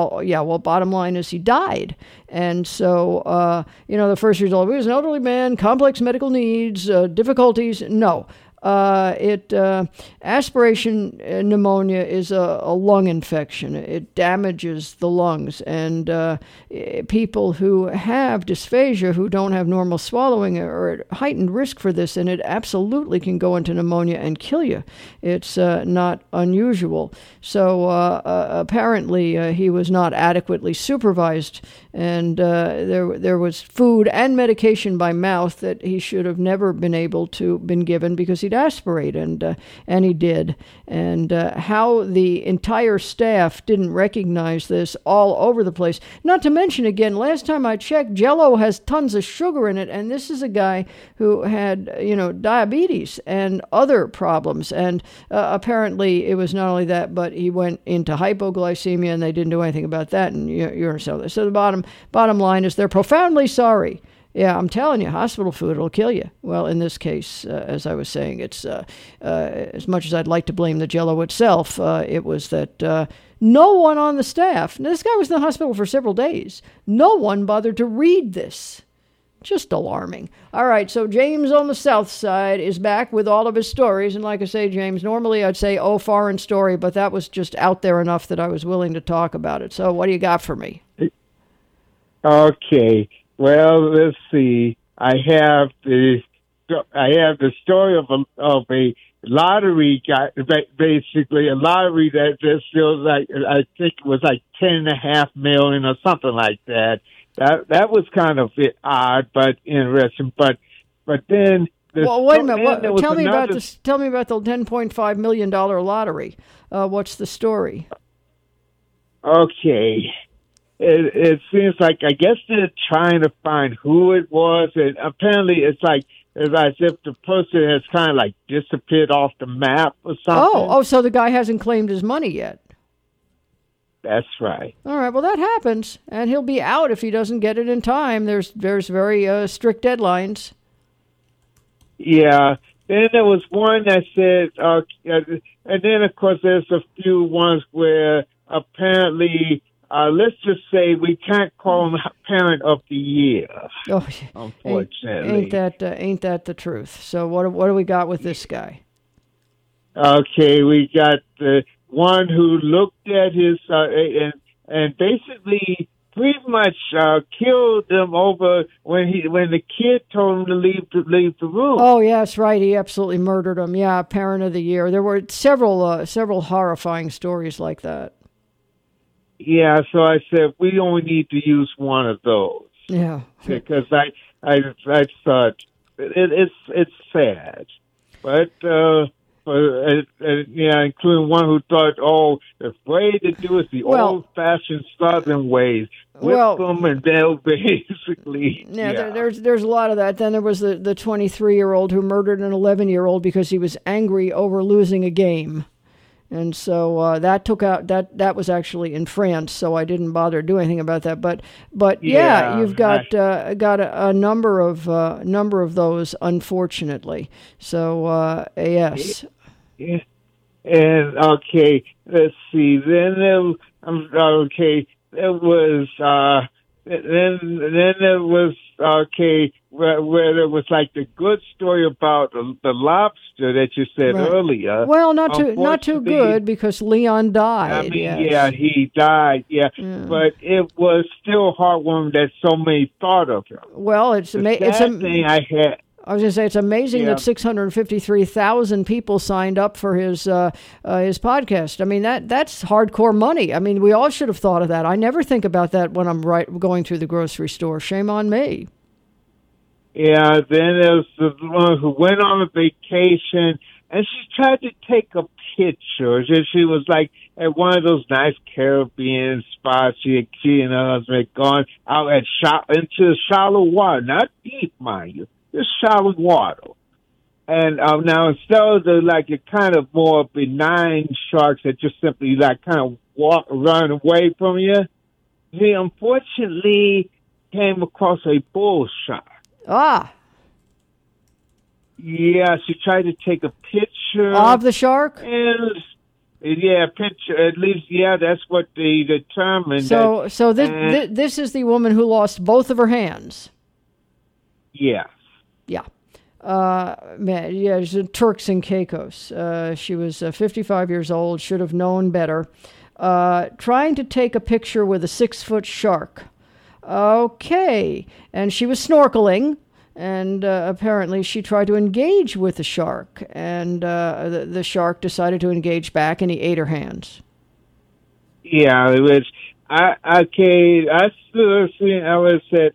bottom line is he died. And so, the first result, he was an elderly man, complex medical needs, difficulties. No. Aspiration pneumonia is a lung infection. It damages the lungs, and people who have dysphagia, who don't have normal swallowing, are at heightened risk for this, and it absolutely can go into pneumonia and kill you. It's not unusual. So apparently he was not adequately supervised, and there was food and medication by mouth that he should have never been able to been given because he'd aspirate, and he did. And how the entire staff didn't recognize this all over the place. Not to mention, again, last time I checked, Jell-O has tons of sugar in it, and this is a guy who had, diabetes and other problems. And apparently it was not only that, but he went into hypoglycemia, and they didn't do anything about that. And you understand this. So the bottom line is they're profoundly sorry. Yeah, I'm telling you, hospital food will kill you. Well, in this case, as I was saying, it's as much as I'd like to blame the Jell-O itself, it was that no one on the staff, this guy was in the hospital for several days, no one bothered to read this. Just alarming. All right, so James on the South Side is back with all of his stories. And like I say, James, normally I'd say, foreign story, but that was just out there enough that I was willing to talk about it. So what do you got for me? Okay. Well, let's see. I have the story of a lottery guy, basically a lottery that just feels like, I think it was like $10.5 million or something like that. That was kind of odd, but interesting. But then, well, wait a minute. Tell me about this. Tell me about the $10.5 million lottery. What's the story? Okay. It seems like, I guess they're trying to find who it was, and apparently it's like as if the person has kind of like disappeared off the map or something. Oh, so the guy hasn't claimed his money yet. That's right. All right, well, that happens, and he'll be out if he doesn't get it in time. There's very strict deadlines. Yeah. Then there was one that said, and then, of course, there's a few ones where apparently, let's just say we can't call him Parent of the Year. Oh, unfortunately. Ain't that the truth? So what do we got with this guy? Okay, we got the one who looked at his and basically pretty much killed him over when the kid told him to leave the room. Oh, yeah, that's right. He absolutely murdered him. Yeah, Parent of the Year. There were several horrifying stories like that. Yeah, so I said we only need to use one of those. Yeah, because I thought it's sad, but. Including one who thought, the way to do is the old-fashioned Southern ways. Whip them and they'll basically... Yeah. There's a lot of that. Then there was the 23-year-old who murdered an 11-year-old because he was angry over losing a game. And so that took out that was actually in France, so I didn't bother to do anything about that. But you've got a number of those, unfortunately. So yes. Yeah. And okay, let's see. Then there was where there was like the good story about the lobster that you said earlier. Well, not too good because Leon died. I mean, he died. Yeah, but it was still heartwarming that so many thought of him. Well, it's amazing. Thing I had. I was going to say it's amazing that 653,000 people signed up for his podcast. I mean that's hardcore money. I mean we all should have thought of that. I never think about that when I'm going through the grocery store. Shame on me. Yeah. Then there's the one who went on a vacation and she tried to take a picture. She was like at one of those nice Caribbean spots. She and her husband had gone out into shallow water, not deep, mind you. Just shallow water. And now instead of the kind of more benign sharks that just simply kind of run away from you, he unfortunately came across a bull shark. Ah. Yeah, she tried to take a picture of the shark. And picture. At least, that's what they determined. So this is the woman who lost both of her hands. Yeah. Yeah. She's in Turks and Caicos. She was 55 years old, should have known better. Trying to take a picture with a 6-foot shark. Okay. And she was snorkeling, and apparently she tried to engage with the shark, and the shark decided to engage back, and he ate her hands. Yeah, it was. I would have said,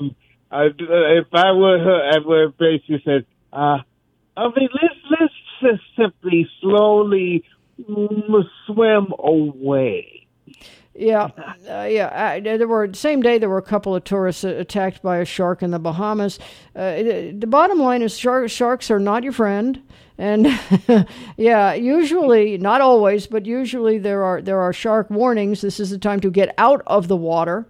if I were her, I would have basically said, let's just simply slowly swim away. Yeah. Same day there were a couple of tourists attacked by a shark in the Bahamas. The bottom line is sharks are not your friend. And usually, not always, but usually there are shark warnings. This is the time to get out of the water.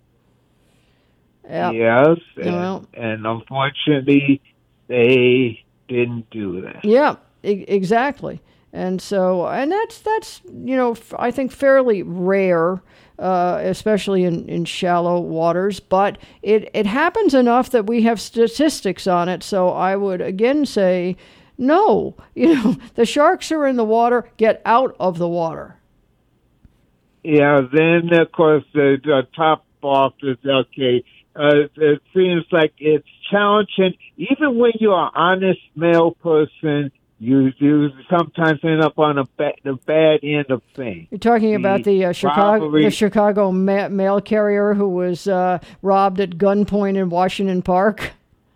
Yeah. Yes, and unfortunately, they didn't do that. Yeah, exactly. And so, that's I think fairly rare, especially in shallow waters. But it happens enough that we have statistics on it. So I would again say, no, the sharks are in the water. Get out of the water. Yeah. Then of course the top off is okay. It seems like it's challenging, even when you're an honest male person. You sometimes end up on the bad end of things. You're talking about the Chicago mail carrier who was robbed at gunpoint in Washington Park.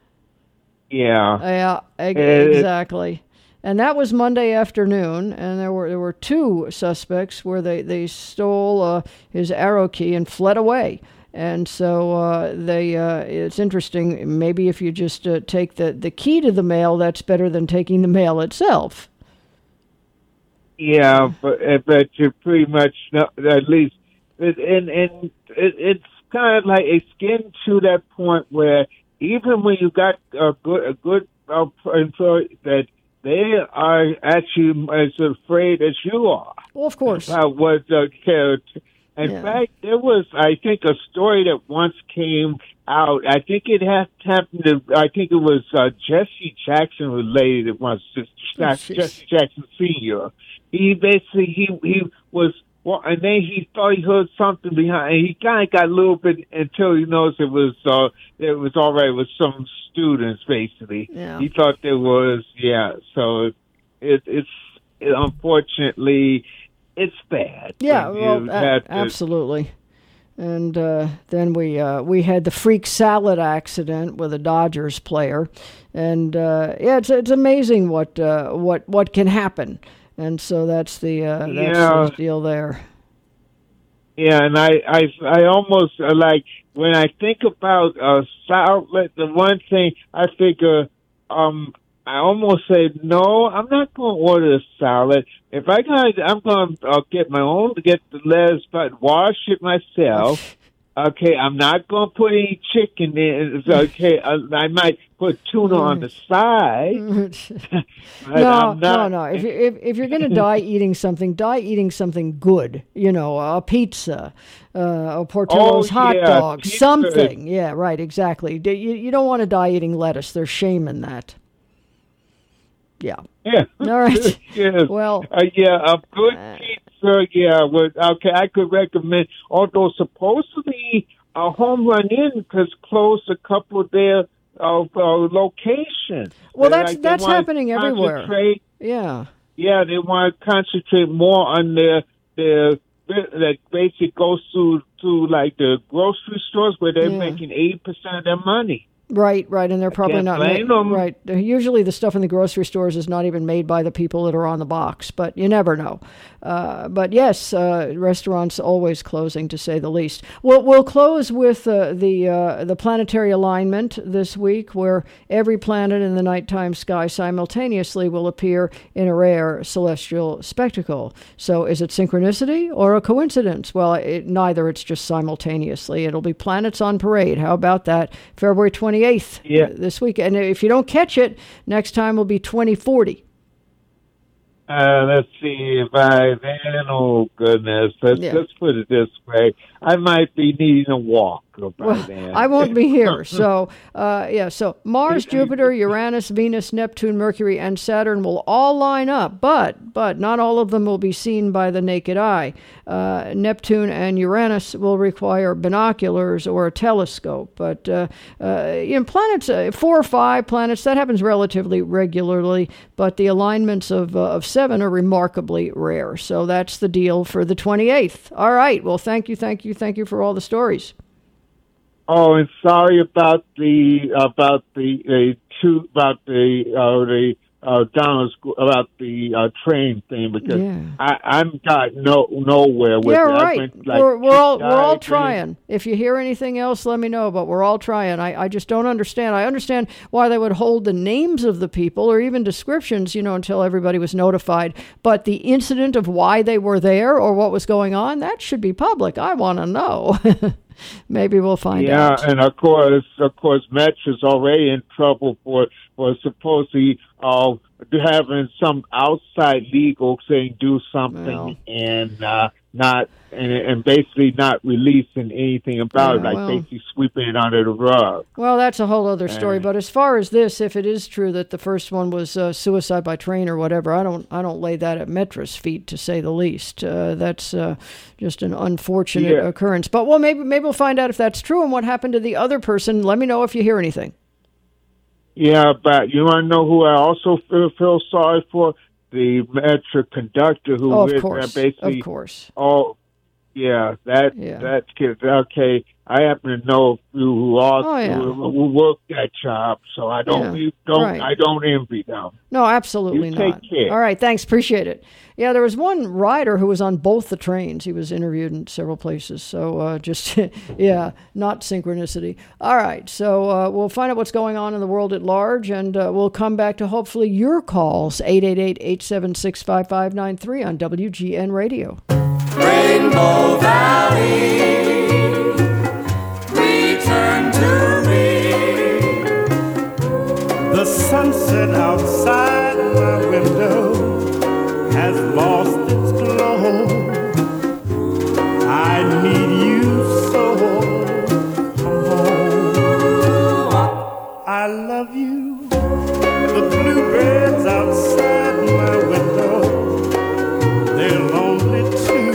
Yeah. Exactly. And that was Monday afternoon, and there were 2 suspects where they stole his arrow key and fled away. And so it's interesting. Maybe if you just take the key to the mail, that's better than taking the mail itself. Yeah, but you pretty much know, at least, it's kind of like it's getting to that point where even when you got a good employee, that they are actually as afraid as you are. Well, of course. About what In fact, there was, I think, a story that once came out. I think it happened to, I think it was Jesse Jackson related. It was Jesse Jackson Sr. He basically, he was, well, and then he thought he heard something behind, and he kind of got a little bit until he knows it was all right with some students, basically. Yeah. He thought there was, so it's unfortunately, it's bad. Yeah, well, absolutely. And then we had the freak salad accident with a Dodgers player, and it's amazing what can happen. And so that's the deal there. Yeah, and I almost like when I think about salad. The one thing I figure, I almost say no. I'm not going to order a salad. If I'm going to get the lettuce, but wash it myself. Okay, I'm not going to put any chicken in. Okay, I might put tuna on the side. No. If you're going to die eating something good. A pizza, a Portillo's hot dog, pizza. Something. Yeah, right, exactly. You don't want to die eating lettuce. There's shame in that. Yeah. Yeah. All right. Yes. Well. A good pizza. Yeah. Okay. I could recommend. Although supposedly a Home Run Inn has closed a couple of their locations. Well, that's happening everywhere. Yeah. Yeah. They want to concentrate more on their that basically goes to like the grocery stores where they're making 80% of their money. Right, and they're probably not right. Usually, the stuff in the grocery stores is not even made by the people that are on the box, but you never know. But yes, restaurants always closing, to say the least. We'll close with the planetary alignment this week, where every planet in the nighttime sky simultaneously will appear in a rare celestial spectacle. So, is it synchronicity or a coincidence? Well, neither. It's just simultaneously. It'll be planets on parade. How about that? February 28th this week. And if you don't catch it, next time will be 2040. Let's see, by then, oh goodness, let's put it this way. I might be needing a walk. America by then. I won't be here. So, so Mars, Jupiter, Uranus, Venus, Neptune, Mercury, and Saturn will all line up, but not all of them will be seen by the naked eye. Neptune and Uranus will require binoculars or a telescope. But planets, 4 or 5 planets, that happens relatively regularly, but the alignments of 7 are remarkably rare. So that's the deal for the 28th. All right. Well, thank you for all the stories. Oh, and sorry about the train thing, because I'm got nowhere with it. Right. We're all trying. If you hear anything else, let me know. But we're all trying. I just don't understand. I understand why they would hold the names of the people or even descriptions, until everybody was notified. But the incident of why they were there or what was going on, that should be public. I want to know. Maybe we'll find out. Yeah, and of course, Metro is already in trouble for supposedly having some outside legal saying do something and basically not releasing anything about it, basically sweeping it under the rug. Well, that's a whole other story. But as far as this, if it is true that the first one was suicide by train or whatever, I don't lay that at Metra's feet, to say the least. That's just an unfortunate occurrence. But maybe we'll find out if that's true and what happened to the other person. Let me know if you hear anything. Yeah, but you want to know who I also feel sorry for? The Metro conductor who basically. Of course. Oh, yeah, that kid. Okay, I happen to know a few who work that job, so I don't envy them. No, absolutely not. Take care. All right, thanks, appreciate it. Yeah, there was one rider who was on both the trains. He was interviewed in several places, so not synchronicity. All right, so we'll find out what's going on in the world at large, and we'll come back to hopefully your calls, 888-876-5593 on WGN Radio. Rainbow Valley, return to me. The sunset outside my window has lost its glow. I need you so. Come home. I love you. The bluebirds outside my window, they're lonely too.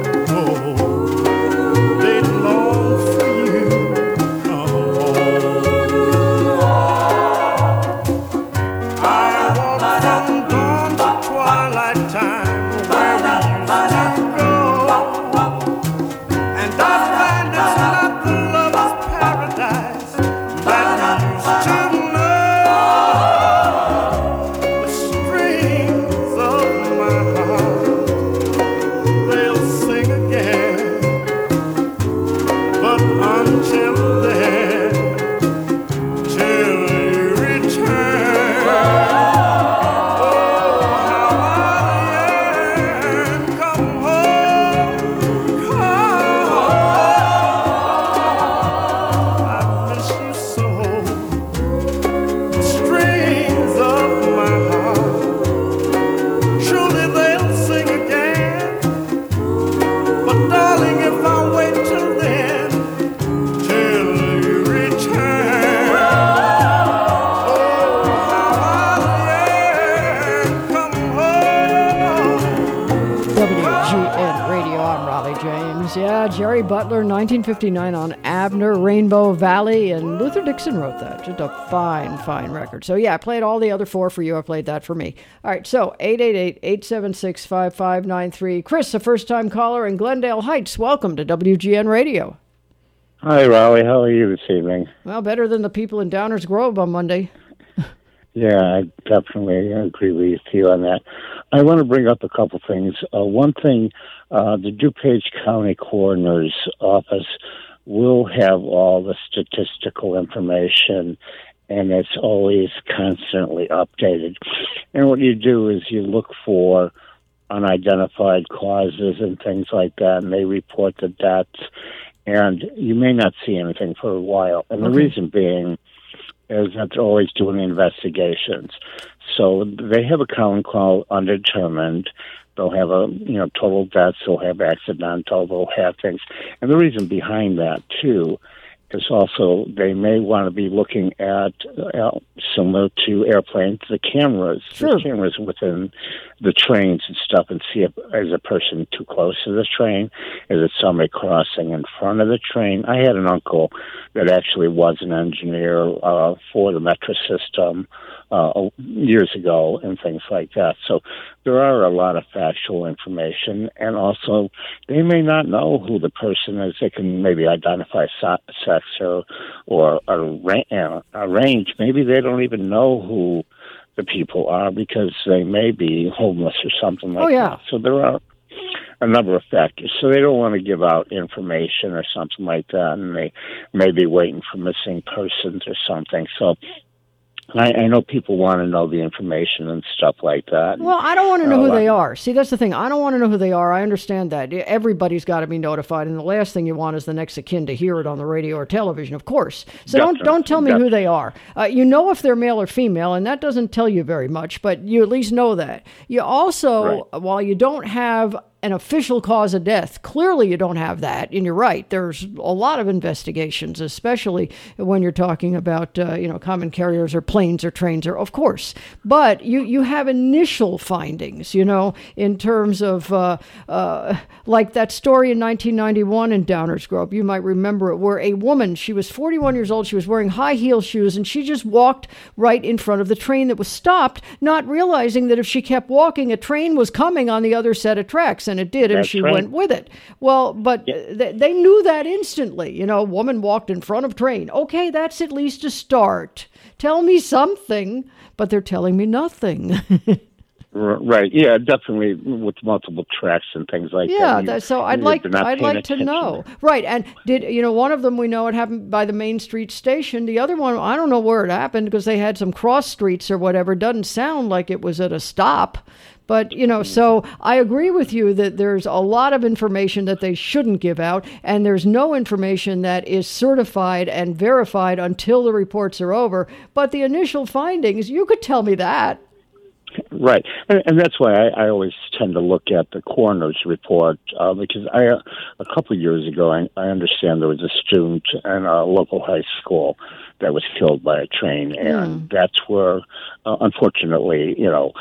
Jerry Butler, 1959 on Abner, Rainbow Valley, and Luther Dixon wrote that. Just a fine, fine record. So yeah, I played all the other 4 for you. I played that for me. All right, so 888-876-5593. Chris, a first-time caller in Glendale Heights. Welcome to WGN Radio. Hi, Raleigh. How are you this evening? Well, better than the people in Downers Grove on Monday. Yeah, I definitely agree with you on that. I want to bring up a couple things. One thing, the DuPage County Coroner's Office will have all the statistical information, and it's always constantly updated. And what you do is you look for unidentified causes and things like that, and they report the deaths, and you may not see anything for a while. And the reason being is that they're always doing investigations. So they have a column called undetermined. They'll have total deaths, they'll have accidental, they'll have things. And the reason behind that, too, is also they may want to be looking at, similar to airplanes, the cameras. Sure. There's cameras within the trains and stuff, and see if is a person too close to the train? Is it somebody crossing in front of the train? I had an uncle that actually was an engineer for the metro system years ago and things like that. So there are a lot of factual information, and also they may not know who the person is. They can maybe identify sex or a range. Maybe they don't even know who the people are because they may be homeless or something like that. So there are a number of factors. So they don't want to give out information or something like that, and they may be waiting for missing persons or something. So I know people want to know the information and stuff like that. Well, I don't want to know who they are. See, that's the thing. I don't want to know who they are. I understand that. Everybody's got to be notified, and the last thing you want is the next of kin to hear it on the radio or television, of course. So don't tell me who they are. You know if they're male or female, and that doesn't tell you very much, but you at least know that. You also, while you don't have an official cause of death. Clearly you don't have that, and you're right. There's a lot of investigations, especially when you're talking about, common carriers or planes or trains, or of course. But you have initial findings, in terms of, like that story in 1991 in Downers Grove. You might remember it, where a woman, she was 41 years old, she was wearing high heel shoes, and she just walked right in front of the train that was stopped, not realizing that if she kept walking, a train was coming on the other set of tracks. And it did, and she went with it. Well, but they knew that instantly. Woman walked in front of train. Okay, that's at least a start. Tell me something, but they're telling me nothing. Right. Yeah, definitely with multiple tracks and things like that. Yeah, so I'd like to know. Right, and did one of them we know it happened by the Main Street station. The other one, I don't know where it happened because they had some cross streets or whatever. Doesn't sound like it was at a stop. But, so I agree with you that there's a lot of information that they shouldn't give out, and there's no information that is certified and verified until the reports are over. But the initial findings, you could tell me that. Right. And that's why I always tend to look at the coroner's report, because a couple of years ago, I understand there was a student in a local high school that was killed by a train, and that's where, unfortunately,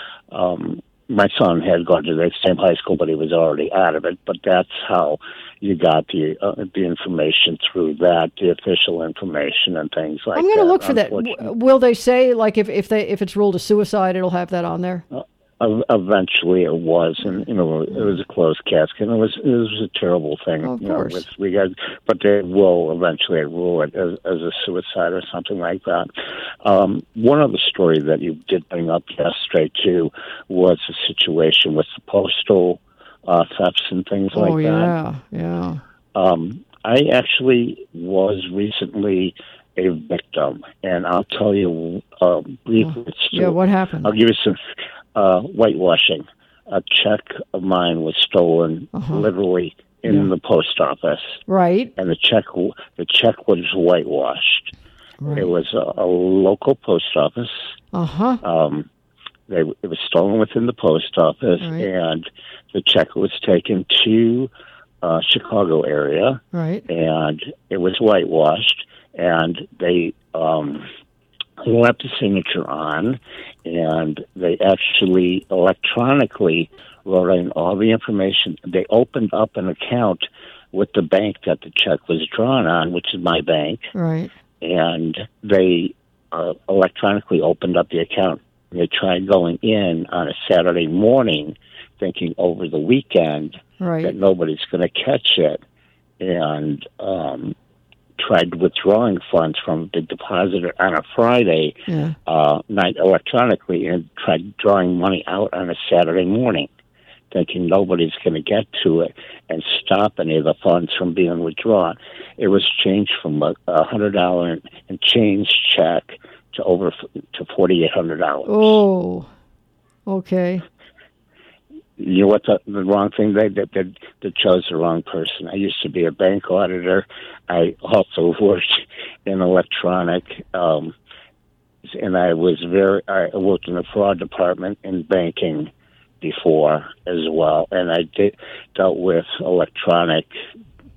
my son had gone to the same high school, but he was already out of it. But that's how you got the information through that, the official information and things like that. I'm going to look for that. Will they say, like, if it's ruled a suicide, it'll have that on there? Eventually, it was, and it was a closed casket. And it was a terrible thing. Of course. But they will eventually rule it as a suicide or something like that. One other story that you did bring up yesterday too was a situation with the postal thefts and things like that. Oh yeah. I actually was recently a victim, and I'll tell you briefly. Yeah, what happened? I'll give you some. Whitewashing. A check of mine was stolen, literally in the post office. Right. And the check was whitewashed. Right. It was a local post office. It was stolen within the post office, and the check was taken to Chicago area. Right. And it was whitewashed, and they left the signature on, and they actually electronically wrote in all the information. They opened up an account with the bank that the check was drawn on, which is my bank. Right. And they electronically opened up the account. They tried going in on a Saturday morning, thinking over the weekend that nobody's going to catch it, and tried withdrawing funds from the depositor on a Friday night electronically, and tried drawing money out on a Saturday morning, thinking nobody's going to get to it and stop any of the funds from being withdrawn. It was changed from a $100 and change check to $4,800. Oh, okay. You know what the wrong thing? They chose the wrong person. I used to be a bank auditor. I also worked in electronic, and I worked in the fraud department in banking before as well, and I dealt with electronic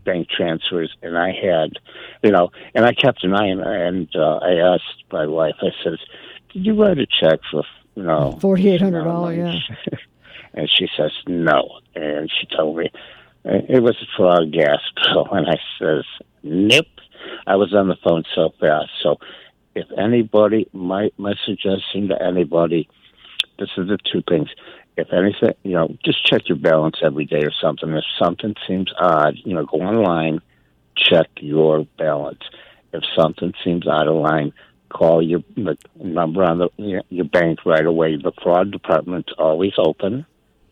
bank transfers, and I had, and I kept an eye on it, and I asked my wife, I said, did you write a check for, $4,800, yeah. And she says, no. And she told me it was for our gas bill. And I says, nope. I was on the phone so fast. So if anybody, my suggestion to anybody, this is the two things. If anything, just check your balance every day or something. If something seems odd, go online, check your balance. If something seems out of line, call the number on your bank right away. The fraud department's always open,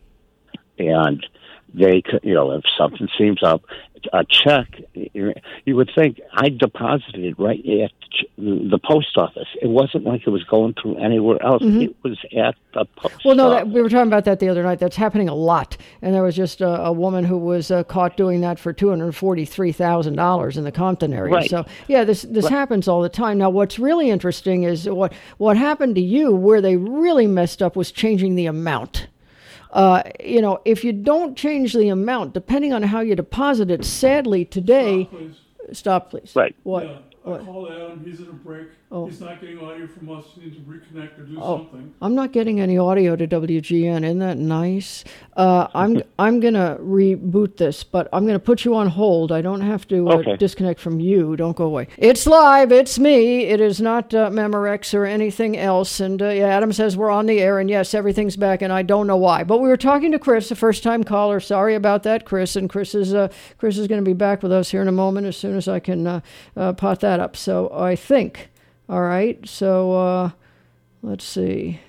and they could, if something seems up, a check. You would think I deposited it right at the post office. It wasn't like it was going through anywhere else. Mm-hmm. It was at the post. Well, no, we were talking about that the other night. That's happening a lot, and there was just a woman who was caught doing that for $243,000 in the Compton area. Right. So yeah, this happens all the time. Now, what's really interesting is what happened to you. Where they really messed up was changing the amount. If you don't change the amount, depending on how you deposit it, sadly today... Stop, please. Right. What? Yeah, I called Adam. He's in a break. Oh. He's not getting audio from us. He needs to reconnect or do something. I'm not getting any audio to WGN. Isn't that nice? I'm going to reboot this, but I'm going to put you on hold. I don't have to disconnect from you. Don't go away. It's live. It's me. It is not Memorex or anything else. And Adam says we're on the air, and yes, everything's back, and I don't know why. But we were talking to Chris, a first-time caller. Sorry about that, Chris. And Chris is going to be back with us here in a moment as soon as I can pot that up. So I think... All right, so let's see.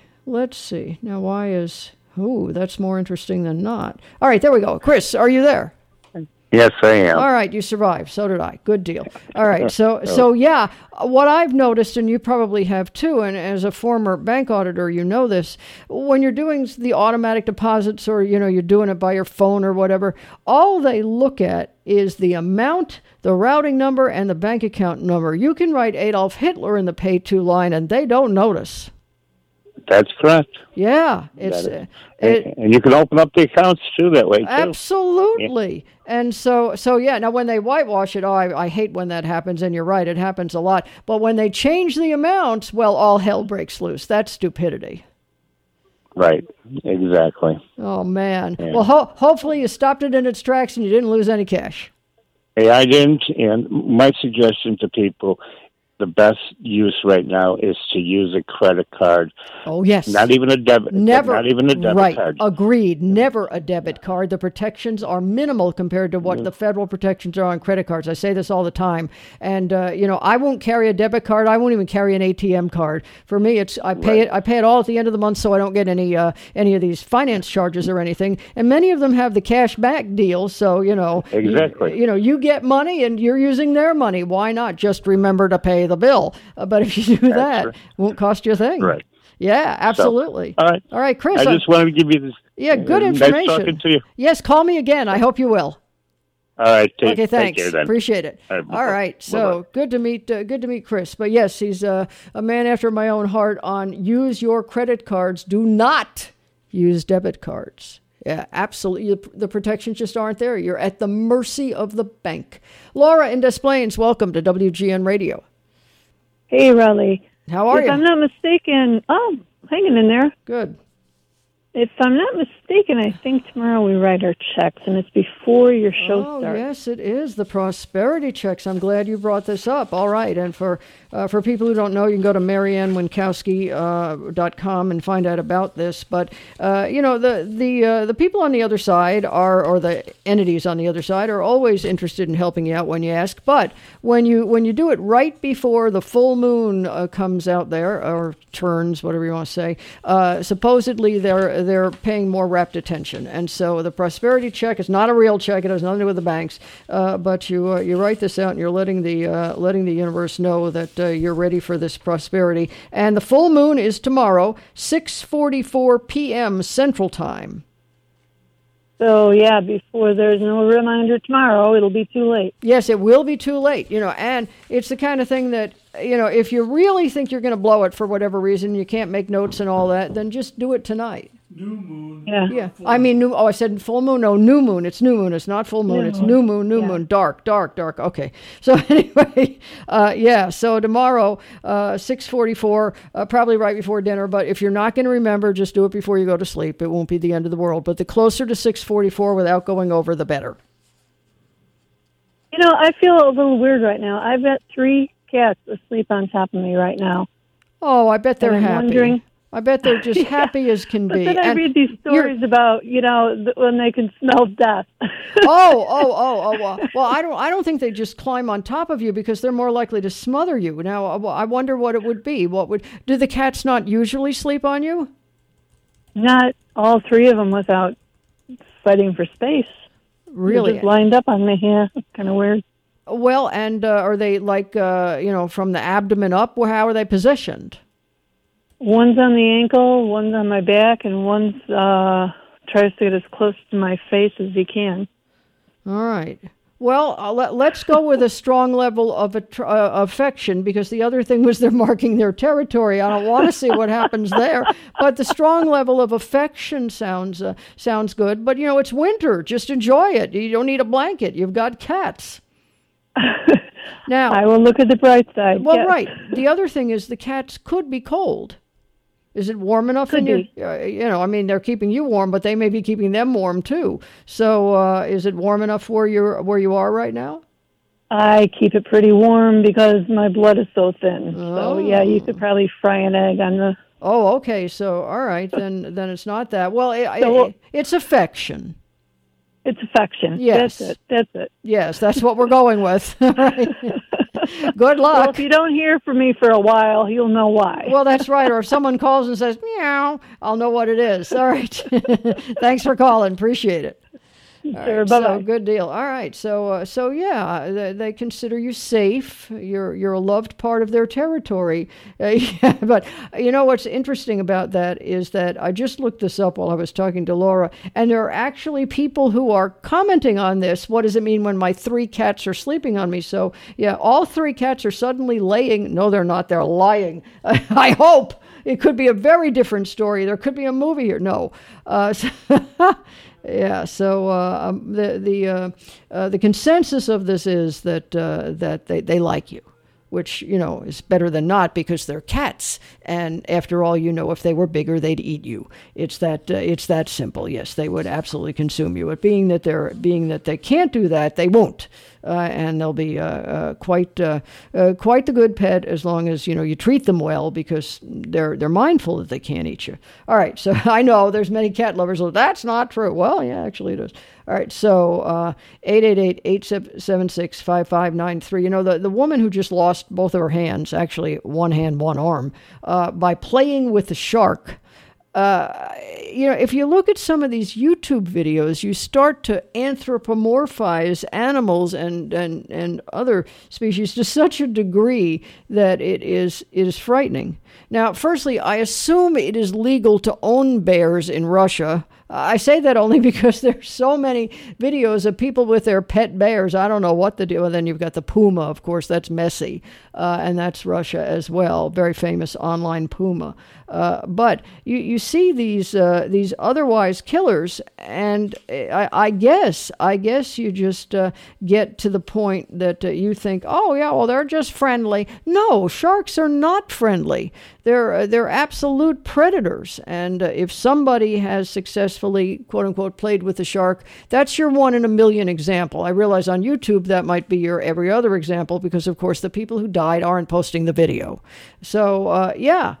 Now, why is... that's more interesting than not. All right, there we go. Chris, are you there? Yes, I am. All right, you survived. So did I. Good deal. All right, so yeah, what I've noticed, and you probably have too, and as a former bank auditor, you know this, when you're doing the automatic deposits or, you're doing it by your phone or whatever, all they look at is the amount, the routing number, and the bank account number. You can write Adolf Hitler in the pay to line, and they don't notice. That's correct. Yeah, and you can open up the accounts too that way too. Absolutely. Yeah. And so yeah. Now when they whitewash it, I hate when that happens. And you're right, it happens a lot. But when they change the amounts, well, all hell breaks loose. That's stupidity. Right. Exactly. Oh man. Yeah. Well, hopefully you stopped it in its tracks and you didn't lose any cash. Hey, I didn't. And my suggestion to people. The best use right now is to use a credit card. Oh, yes. Not even a debit. Never. Not even a debit card. Agreed. Never a debit card. The protections are minimal compared to what the federal protections are on credit cards. I say this all the time. And, I won't carry a debit card. I won't even carry an ATM card. For me, I pay it all at the end of the month so I don't get any of these finance charges or anything. And many of them have the cash back deal. So, Exactly. You get money and you're using their money. Why not just remember to pay the bill? But if you do that, it won't cost you a thing. Right. Yeah, absolutely. So, all right, Chris. I just wanted to give you this. Yeah, good information. Nice talking to you. Yes, call me again. I hope you will. All right. Okay, thanks. Take care, then. Appreciate it. All right. So good to meet Chris. But yes, he's a man after my own heart on use your credit cards. Do not use debit cards. Yeah, absolutely. The protections just aren't there. You're at the mercy of the bank. Laura in Des Plaines, welcome to WGN Radio. Hey, Raleigh. How are you? If I'm not mistaken, hanging in there. Good. If I'm not mistaken, I think tomorrow we write our checks, and it's before your show starts. Oh, yes, it is. The prosperity checks. I'm glad you brought this up. All right. And for people who don't know, you can go to MarianneWinkowski.com and find out about this. But, the people on the other side or the entities on the other side are always interested in helping you out when you ask. But when you do it right before the full moon comes out there, or turns, whatever you want to say, supposedly they're paying more rapt attention. And so the prosperity check is not a real check. It has nothing to do with the banks. But you write this out and you're letting the universe know that you're ready for this prosperity. And the full moon is tomorrow, 6:44 p.m. Central Time. So, yeah, before there's no reminder tomorrow, it'll be too late. Yes, it will be too late, and it's the kind of thing that, if you really think you're going to blow it for whatever reason, you can't make notes and all that, then just do it tonight. New moon. Yeah. I mean, I said full moon. No, new moon. It's new moon. It's not full moon. It's new moon, new moon. Dark. Okay. So anyway, so tomorrow, 6:44, probably right before dinner. But if you're not going to remember, just do it before you go to sleep. It won't be the end of the world. But the closer to 6:44 without going over, the better. You know, I feel a little weird right now. I've got 3 cats asleep on top of me right now. Oh, I bet they're And I'm happy. wondering- I bet they're just happy as can be. But then I read these stories about, when they can smell death. Well, I don't think they just climb on top of you because they're more likely to smother you. Now, I wonder what it would be. Do the cats not usually sleep on you? Not all 3 of them without fighting for space. Really? They're just lined up on me. Yeah, it's kind of weird. Well, and are they like, from the abdomen up? How are they positioned? One's on the ankle, one's on my back, and one's tries to get as close to my face as he can. All right. Well, let's go with a strong level of affection, because the other thing was they're marking their territory. I don't want to see what happens there. But the strong level of affection sounds good. But, it's winter. Just enjoy it. You don't need a blanket. You've got cats. Now, I will look at the bright side. Well, yes. right. The other thing is the cats could be cold. Is it warm enough Could in your, they're keeping you warm, but they may be keeping them warm too. So is it warm enough where you are right now? I keep it pretty warm because my blood is so thin. So, yeah, you could probably fry an egg on the... Oh, okay. So, all right. Then it's not that. Well, it's affection. It's affection. Yes. That's it. Yes, that's what we're going with. Good luck. Well, if you don't hear from me for a while, you'll know why. Well, that's right. Or if someone calls and says, meow, I'll know what it is. All right. Thanks for calling. Appreciate it. Sure, bye-bye. So good deal. All right. So they consider you safe. You're a loved part of their territory. But what's interesting about that is that I just looked this up while I was talking to Laura, and there are actually people who are commenting on this. What does it mean when my 3 cats are sleeping on me? So yeah, all 3 cats are suddenly laying. No, they're not. They're lying. I hope. It could be a very different story. There could be a movie here. No. Yeah. So the consensus of this is that they like you, which is better than not because they're cats. And after all, if they were bigger, they'd eat you. It's that simple. Yes, they would absolutely consume you. But being that they can't do that, they won't. And they'll be quite the good pet as long as you treat them well, because they're mindful that they can't eat you. All right, so I know there's many cat lovers. So that's not true. Well, yeah, actually it is. All right, so 888-876-5593. The woman who just lost both of her hands, actually one hand, one arm, by playing with the shark. If you look at some of these YouTube videos, you start to anthropomorphize animals and other species to such a degree that it is frightening. Now, firstly, I assume it is legal to own bears in Russia. I say that only because there's so many videos of people with their pet bears. I don't know what to do. And then you've got the puma, of course, that's messy. And that's Russia as well. Very famous online puma. But you see these otherwise killers, and I guess you just get to the point that you think, oh yeah, well they're just friendly. No, sharks are not friendly. They're absolute predators, and if somebody has successfully, quote unquote, played with the shark, that's your 1 in a million example. I realize on YouTube that might be your every other example, because of course the people who died aren't posting the video. So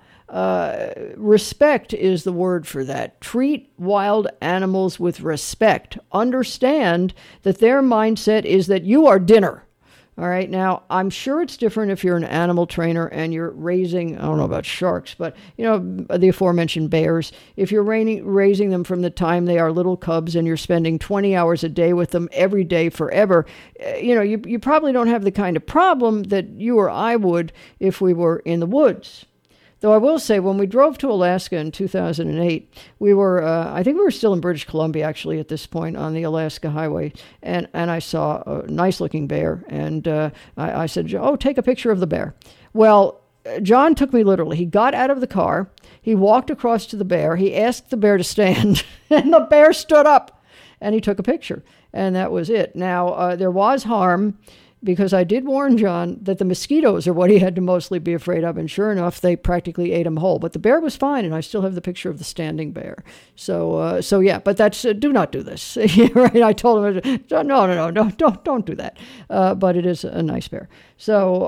respect is the word for that. Treat wild animals with respect. Understand that their mindset is that you are dinner. All right. Now, I'm sure it's different if you're an animal trainer and you're raising, I don't know about sharks, but, the aforementioned bears. If you're raising them from the time they are little cubs and you're spending 20 hours a day with them every day forever, you probably don't have the kind of problem that you or I would if we were in the woods. Though I will say, when we drove to Alaska in 2008, we were, I think we were still in British Columbia, actually, at this point on the Alaska Highway, and I saw a nice-looking bear, and I said, oh, take a picture of the bear. Well, John took me literally. He got out of the car. He walked across to the bear. He asked the bear to stand, and the bear stood up, and he took a picture, and that was it. Now, there was harm, because I did warn John that the mosquitoes are what he had to mostly be afraid of, and sure enough, they practically ate him whole. But the bear was fine, and I still have the picture of the standing bear. So yeah, but that's do not do this. Right? I told him, no, don't do that. But it is a nice bear. So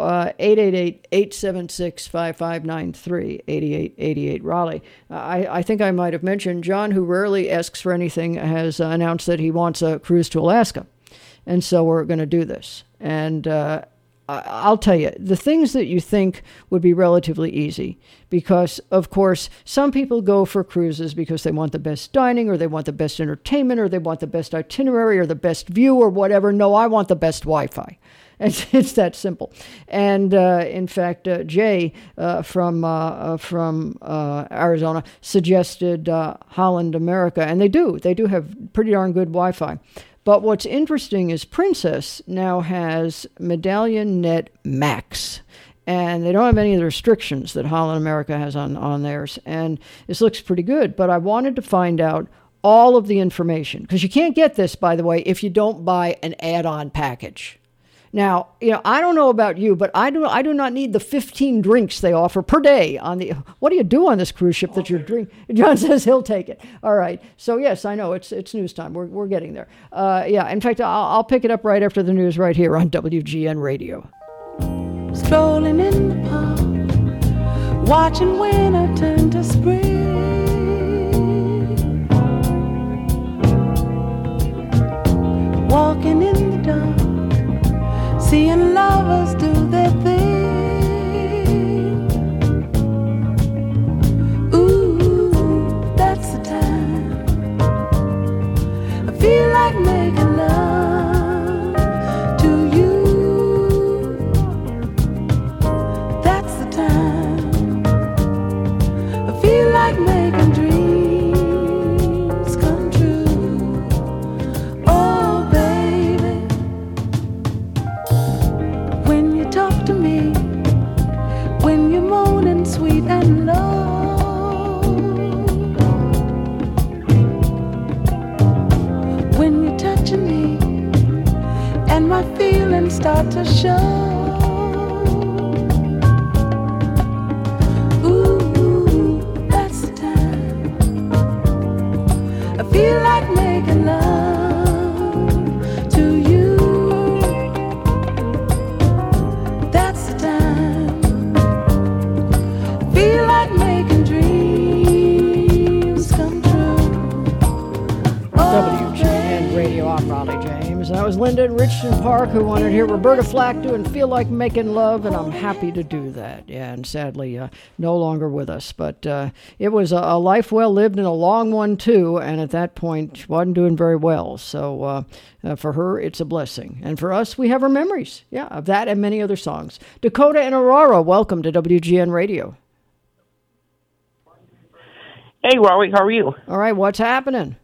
888-876-5593, 8888 Raleigh. I think I might have mentioned John, who rarely asks for anything, has announced that he wants a cruise to Alaska. And so we're going to do this. And I'll tell you, the things that you think would be relatively easy, because, of course, some people go for cruises because they want the best dining, or they want the best entertainment, or they want the best itinerary, or the best view, or whatever. No, I want the best Wi-Fi. It's that simple. And in fact, Jay from Arizona suggested Holland America, and they do have pretty darn good Wi-Fi. But what's interesting is Princess now has Medallion Net Max, and they don't have any of the restrictions that Holland America has on theirs. And this looks pretty good, but I wanted to find out all of the information, because you can't get this, by the way, if you don't buy an add-on package. Now, I don't know about you, but I do not need the 15 drinks they offer per day on the. What do you do on this cruise ship that you're drinking? John says he'll take it. All right. So yes, I know it's news time. We're getting there. Yeah. In fact, I'll pick it up right after the news right here on WGN Radio. Strolling in the park, watching winter turn to spring. Walking in the dark, seeing lovers do their thing. Ooh, that's the time I feel like making love to you. That's the time I feel like making dreams come true. Oh, baby, when you talk to me, when you're moaning sweet and low, when you're touching me and my feelings start to show. Ooh, that's the time I feel like making love to you. That's the time I feel like making dreams come true. WGN Radio, I'm Raleigh James. And that was Linda in Richmond Park who wanted to hear Roberta Flack doing Feel Like Making Love, and I'm happy to do that. Yeah, and sadly, no longer with us. But it was a life well lived and a long one, too, and at that point, wasn't doing very well. So for her, it's a blessing. And for us, we have her memories, of that and many other songs. Dakota and Aurora, welcome to WGN Radio. Hey, Rory, how are you? All right, what's happening?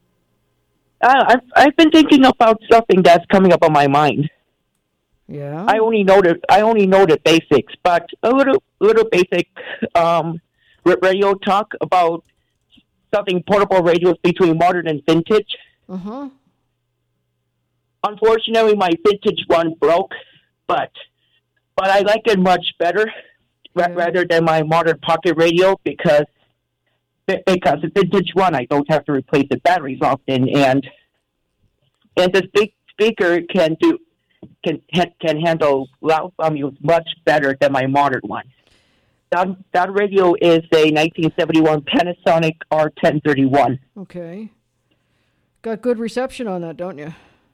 I've been thinking about something that's coming up on my mind. Yeah. I only know the basics, but a little basic radio talk about something portable radios between modern and vintage. Uh-huh. Unfortunately, my vintage one broke, but I like it much better rather than my modern pocket radio because the vintage one I don't have to replace the batteries often, and the speaker can handle loud volumes much better than my modern one. That radio is a 1971 Panasonic R1031. Okay. Got good reception on that, don't you?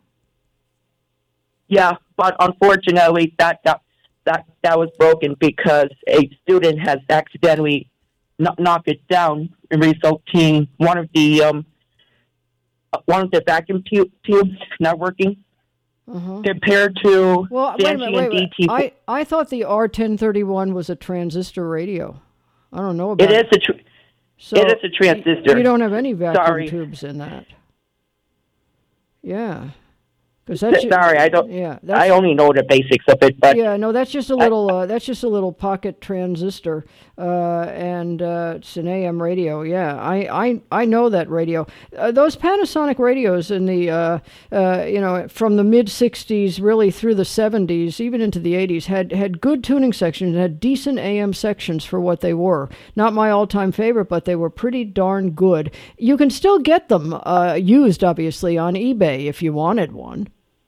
Yeah, but unfortunately that was broken because a student has accidentally knocked it down, resulting one of the vacuum tubes not working. Compared to wait a minute. I thought the R1031 was a transistor radio. I don't know about it. It is a transistor. You don't have any vacuum tubes in that. Yeah. Sorry, I don't. Yeah, I only know the basics of it, but yeah, no, that's just a little. That's just a little pocket transistor, and it's an AM radio. Yeah, I know that radio. Those Panasonic radios in the from the mid '60s really through the '70s, even into the '80s, had good tuning sections, had decent AM sections for what they were. Not my all-time favorite, but they were pretty darn good. You can still get them used, obviously, on eBay if you wanted one.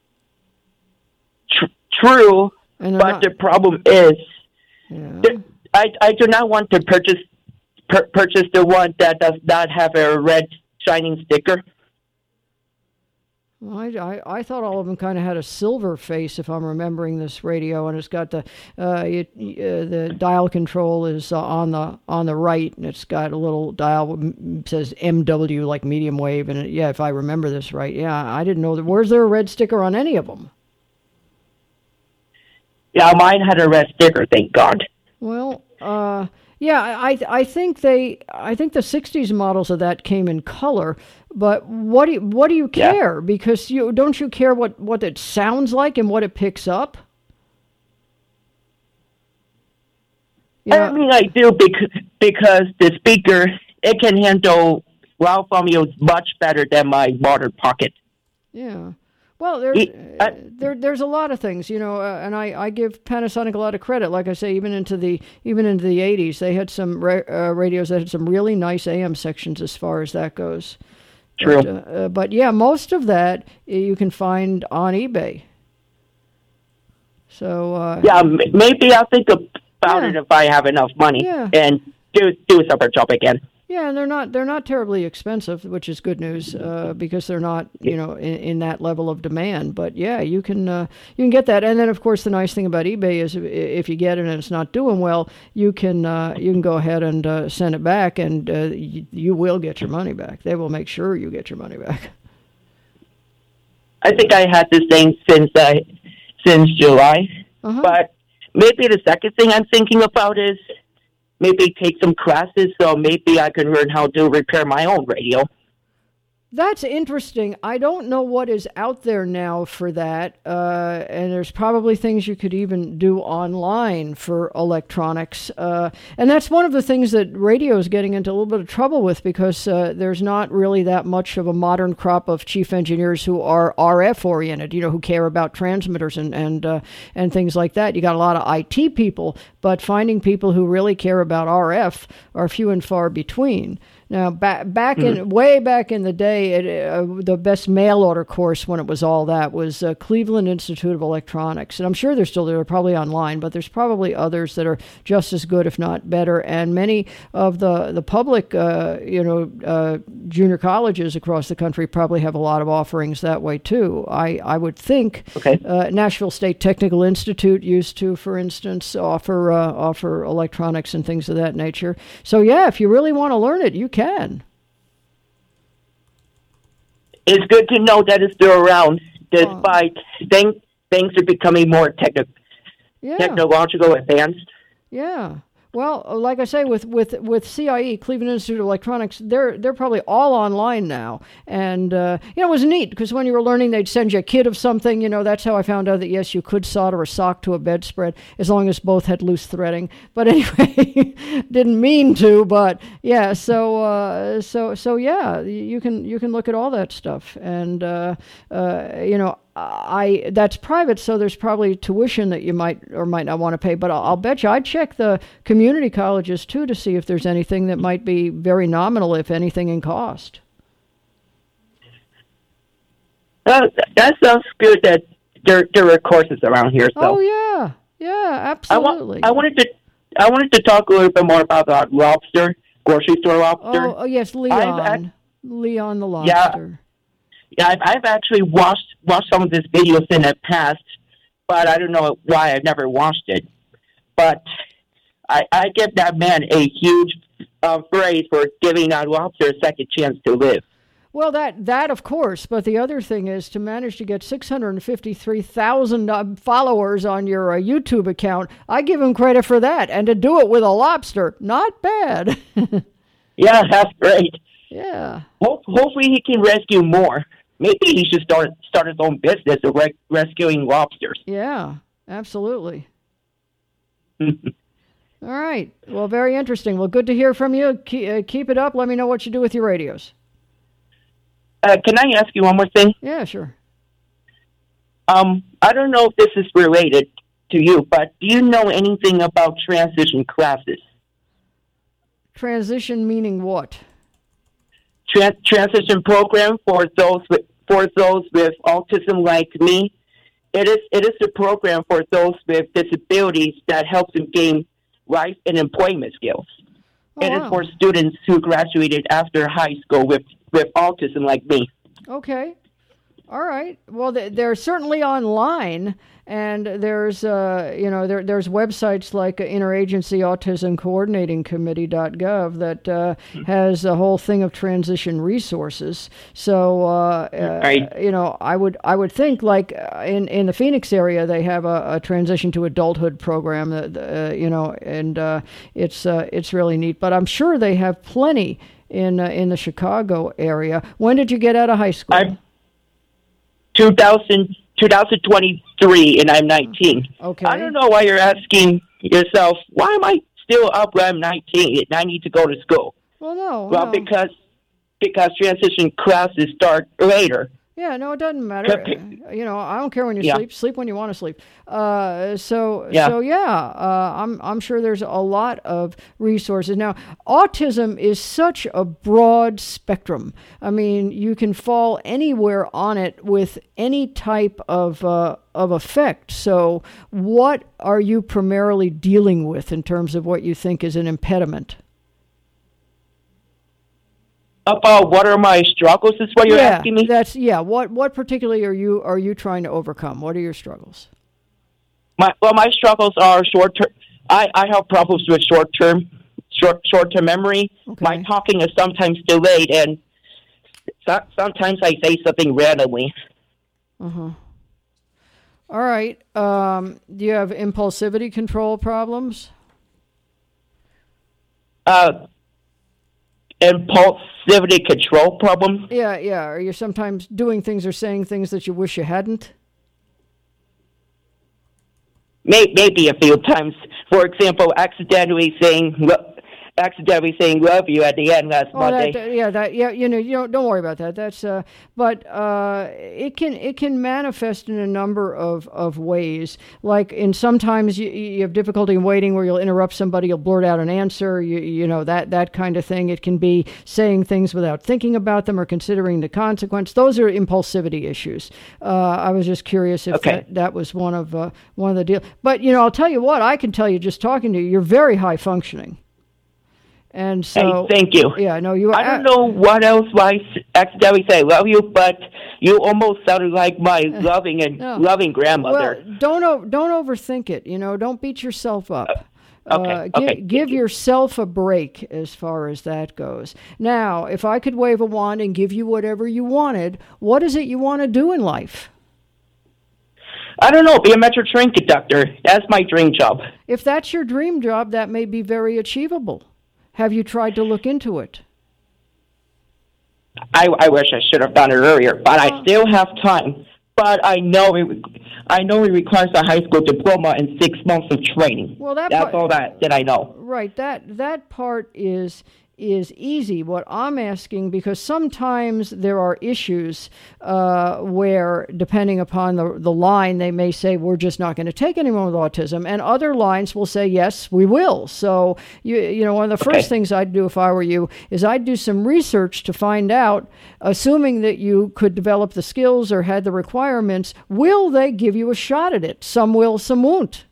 True, but the problem is, I do not want to purchase the one that does not have a red shining sticker. Well, I thought all of them kind of had a silver face, if I'm remembering this radio, and it's got the dial control is on the right, and it's got a little dial says MW like medium wave, and if I remember this right, I didn't know that. Where's there a red sticker on any of them? Yeah, mine had a red sticker, thank God. Well, I think the '60s models of that came in color, but what do you care? Because don't you care what it sounds like and what it picks up? I mean, I do because the speaker, it can handle loud volume much better than my modern pocket. Yeah. Well, there's a lot of things, and I give Panasonic a lot of credit. Like I say, even into the '80s, they had some radios that had some really nice AM sections as far as that goes. True. But most of that you can find on eBay. So maybe I'll think about it if I have enough money and do a separate job again. Yeah, and they're not terribly expensive, which is good news because they're not in that level of demand. But you can get that, and then of course the nice thing about eBay is if you get it and it's not doing well, you can go ahead and send it back, and you will get your money back. They will make sure you get your money back. I think I had this thing since July, but maybe the second thing I'm thinking about is maybe take some classes so maybe I can learn how to repair my own radio. That's interesting. I don't know what is out there now for that, and there's probably things you could even do online for electronics. And that's one of the things that radio is getting into a little bit of trouble with because there's not really that much of a modern crop of chief engineers who are RF-oriented, who care about transmitters and things like that. You got a lot of IT people, but finding people who really care about RF are few and far between. Now, way back in the day, the best mail order course when it was all that was Cleveland Institute of Electronics. And I'm sure they're probably online, but there's probably others that are just as good, if not better. And many of the public, junior colleges across the country probably have a lot of offerings that way, too. I would think Nashville State Technical Institute used to, for instance, offer electronics and things of that nature. So, if you really want to learn it, you can. It's good to know that it's still around, despite things are becoming more technological advanced. Yeah. Well, like I say, with CIE, Cleveland Institute of Electronics, they're probably all online now. And, it was neat because when you were learning, they'd send you a kit of something. That's how I found out that, yes, you could solder a sock to a bedspread as long as both had loose threading. But anyway, didn't mean to. But, so you can look at all that stuff. And, that's private, so there's probably tuition that you might or might not want to pay. But I'll bet you I'd check the community colleges too to see if there's anything that might be very nominal, if anything, in cost. That sounds good. That there are courses around here. So. Oh yeah, absolutely. I wanted to talk a little bit more about the lobster, grocery store lobster. Oh yes, Leon the lobster. Yeah, I've actually watched some of his videos in the past, but I don't know why I've never watched it. But I give that man a huge praise for giving that lobster a second chance to live. Well, that of course, but the other thing is to manage to get 653,000 followers on your YouTube account. I give him credit for that, and to do it with a lobster, not bad. Yeah, that's great. Yeah. Hopefully he can rescue more. maybe he should start his own business of rescuing lobsters. Yeah, absolutely. All right. Well, very interesting. Well, good to hear from you. Keep it up. Let me know what you do with your radios. Can I ask you one more thing? Yeah, sure. I don't know if this is related to you, but do you know anything about transition classes? Transition meaning what? Transition program for those with autism like me. It is a program for those with disabilities that helps them gain life and employment skills. It is for students who graduated after high school with autism like me. Okay. All right. Well, they're certainly online, and there's there's websites like Interagency Autism Coordinating Committee.gov that has a whole thing of transition resources. So I would think like in the Phoenix area they have a transition to adulthood program that it's really neat. But I'm sure they have plenty in the Chicago area. When did you get out of high school? 2023, and I'm 19. Okay. I don't know why you're asking yourself, why am I still up when I'm 19 and I need to go to school? Well, no. Well, because transition classes start later. Yeah, no, it doesn't matter. I don't care when you sleep. Sleep when you want to sleep. I'm sure there's a lot of resources. Now, autism is such a broad spectrum. I mean, you can fall anywhere on it with any type of effect. So, what are you primarily dealing with in terms of what you think is an impediment? About what are my struggles is what you're asking me? What particularly are you trying to overcome? What are your struggles? My struggles are short term. I have problems with short term memory. Okay. My talking is sometimes delayed, and sometimes I say something randomly. Uh-huh. All right. Do you have impulsivity control problems? Impulsivity control problem? Yeah. Are you sometimes doing things or saying things that you wish you hadn't? Maybe a few times. For example, accidentally saying love you at the end last Monday. Don't worry about that. That's but it can manifest in a number of ways. Like sometimes you have difficulty in waiting where you'll interrupt somebody, you'll blurt out an answer, that kind of thing. It can be saying things without thinking about them or considering the consequence. Those are impulsivity issues. I was just curious if that was one of the deals. But I'll tell you what, I can tell you just talking to you, you're very high functioning. And so, thank you. Yeah, no, you. I don't know what else I accidentally say love you, but you almost sounded like my loving grandmother. Well, don't overthink it. Don't beat yourself up. Give yourself a break as far as that goes. Now, if I could wave a wand and give you whatever you wanted, what is it you want to do in life? I don't know. Be a Metro train conductor. That's my dream job. If that's your dream job, that may be very achievable. Have you tried to look into it? I wish I should have done it earlier, but I still have time. But I know it requires a high school diploma and 6 months of training. Well, that's all that I know. Right. That part is easy. What I'm asking, because sometimes there are issues where, depending upon the line, they may say, we're just not going to take anyone with autism. And other lines will say, yes, we will. So, one of the first things I'd do if I were you is I'd do some research to find out, assuming that you could develop the skills or had the requirements, will they give you a shot at it? Some will, some won't.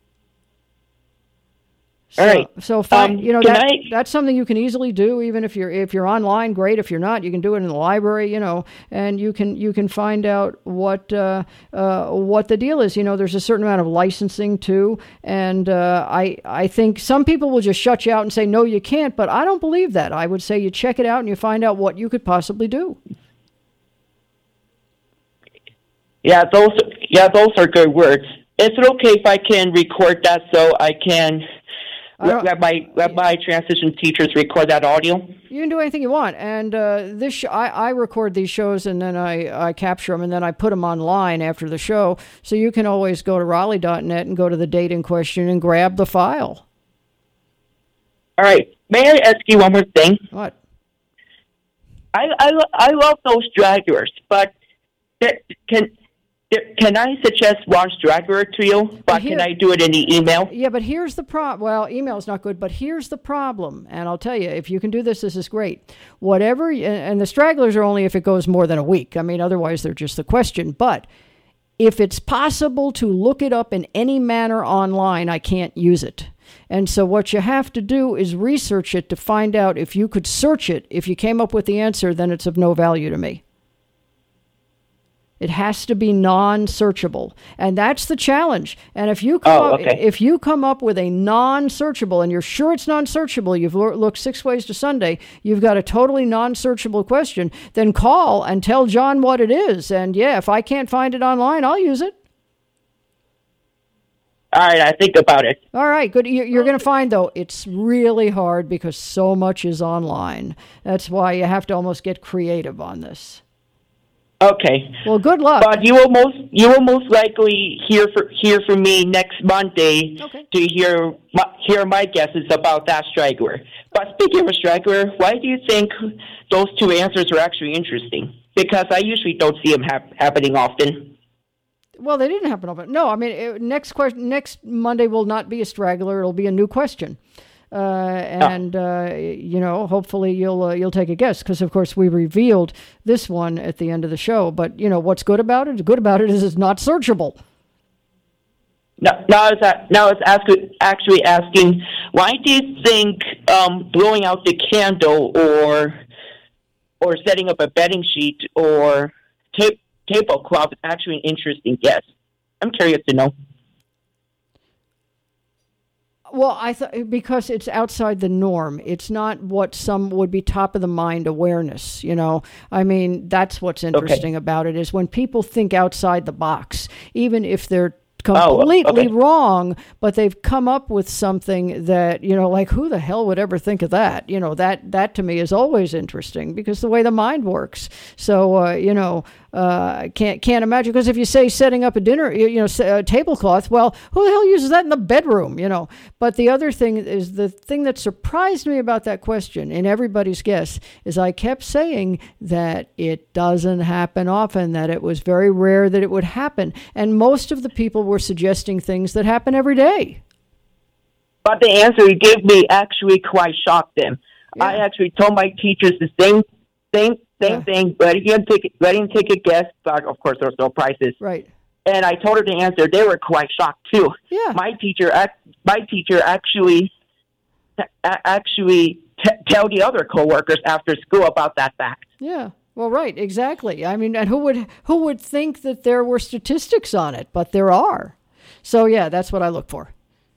All right. So that's something you can easily do, even if you're online. Great. If you're not, you can do it in the library. And you can find out what the deal is. There's a certain amount of licensing too, and I think some people will just shut you out and say no, you can't. But I don't believe that. I would say you check it out and you find out what you could possibly do. Yeah, those are good words. Is it okay if I can record that so I can? my transition teachers record that audio? You can do anything you want. And I record these shows, and then I capture them, and then I put them online after the show. So you can always go to Raleigh.net and go to the date in question and grab the file. All right. May I ask you one more thing? What? I love those stragglers, but can I suggest one straggler to you? But can I do it in the email? Yeah, but here's the problem. Well, email is not good, but here's the problem. And I'll tell you, if you can do this, this is great. Whatever, and the stragglers are only if it goes more than a week. I mean, otherwise they're just the question. But if it's possible to look it up in any manner online, I can't use it. And so what you have to do is research it to find out if you could search it. If you came up with the answer, then it's of no value to me. It has to be non-searchable, and that's the challenge. And if you come up with a non-searchable, and you're sure it's non-searchable, you've looked 6 ways to Sunday, you've got a totally non-searchable question, then call and tell John what it is. And yeah, if I can't find it online, I'll use it. All right, I think about it. All right, good. You're going to find, though, it's really hard because so much is online. That's why you have to almost get creative on this. Okay. Well, good luck. But you will most likely hear from me next Monday to hear my guesses about that straggler. But speaking of a straggler, why do you think those two answers are actually interesting? Because I usually don't see them happening often. Well, they didn't happen often. No, I mean, next Monday will not be a straggler. It'll be a new question. Hopefully you'll take a guess, because of course we revealed this one at the end of the show. But what's good about it? Good about it is it's not searchable. Now it's actually asking, why do you think blowing out the candle or setting up a bedding sheet or tablecloth is actually an interesting guess? I'm curious to know. Well, I thought because it's outside the norm. It's not what some would be top of the mind awareness, I mean, that's what's interesting about it, is when people think outside the box, even if they're completely wrong, but they've come up with something that, like, who the hell would ever think of that? That to me is always interesting, because the way the mind works. So, can't imagine, because if you say setting up a dinner, a tablecloth, well, who the hell uses that in the bedroom, But the other thing is, the thing that surprised me about that question in everybody's guess is I kept saying that it doesn't happen often, that it was very rare that it would happen. And most of the people were suggesting things that happen every day. But the answer you gave me actually quite shocked them. Yeah. I actually told my teachers the same thing, letting them take a guess, but of course there's no prizes. Right. And I told her the answer. They were quite shocked too. Yeah. My teacher actually tell the other coworkers after school about that fact. Yeah. Well, right, exactly. I mean, and who would think that there were statistics on it? But there are. So yeah, that's what I look for.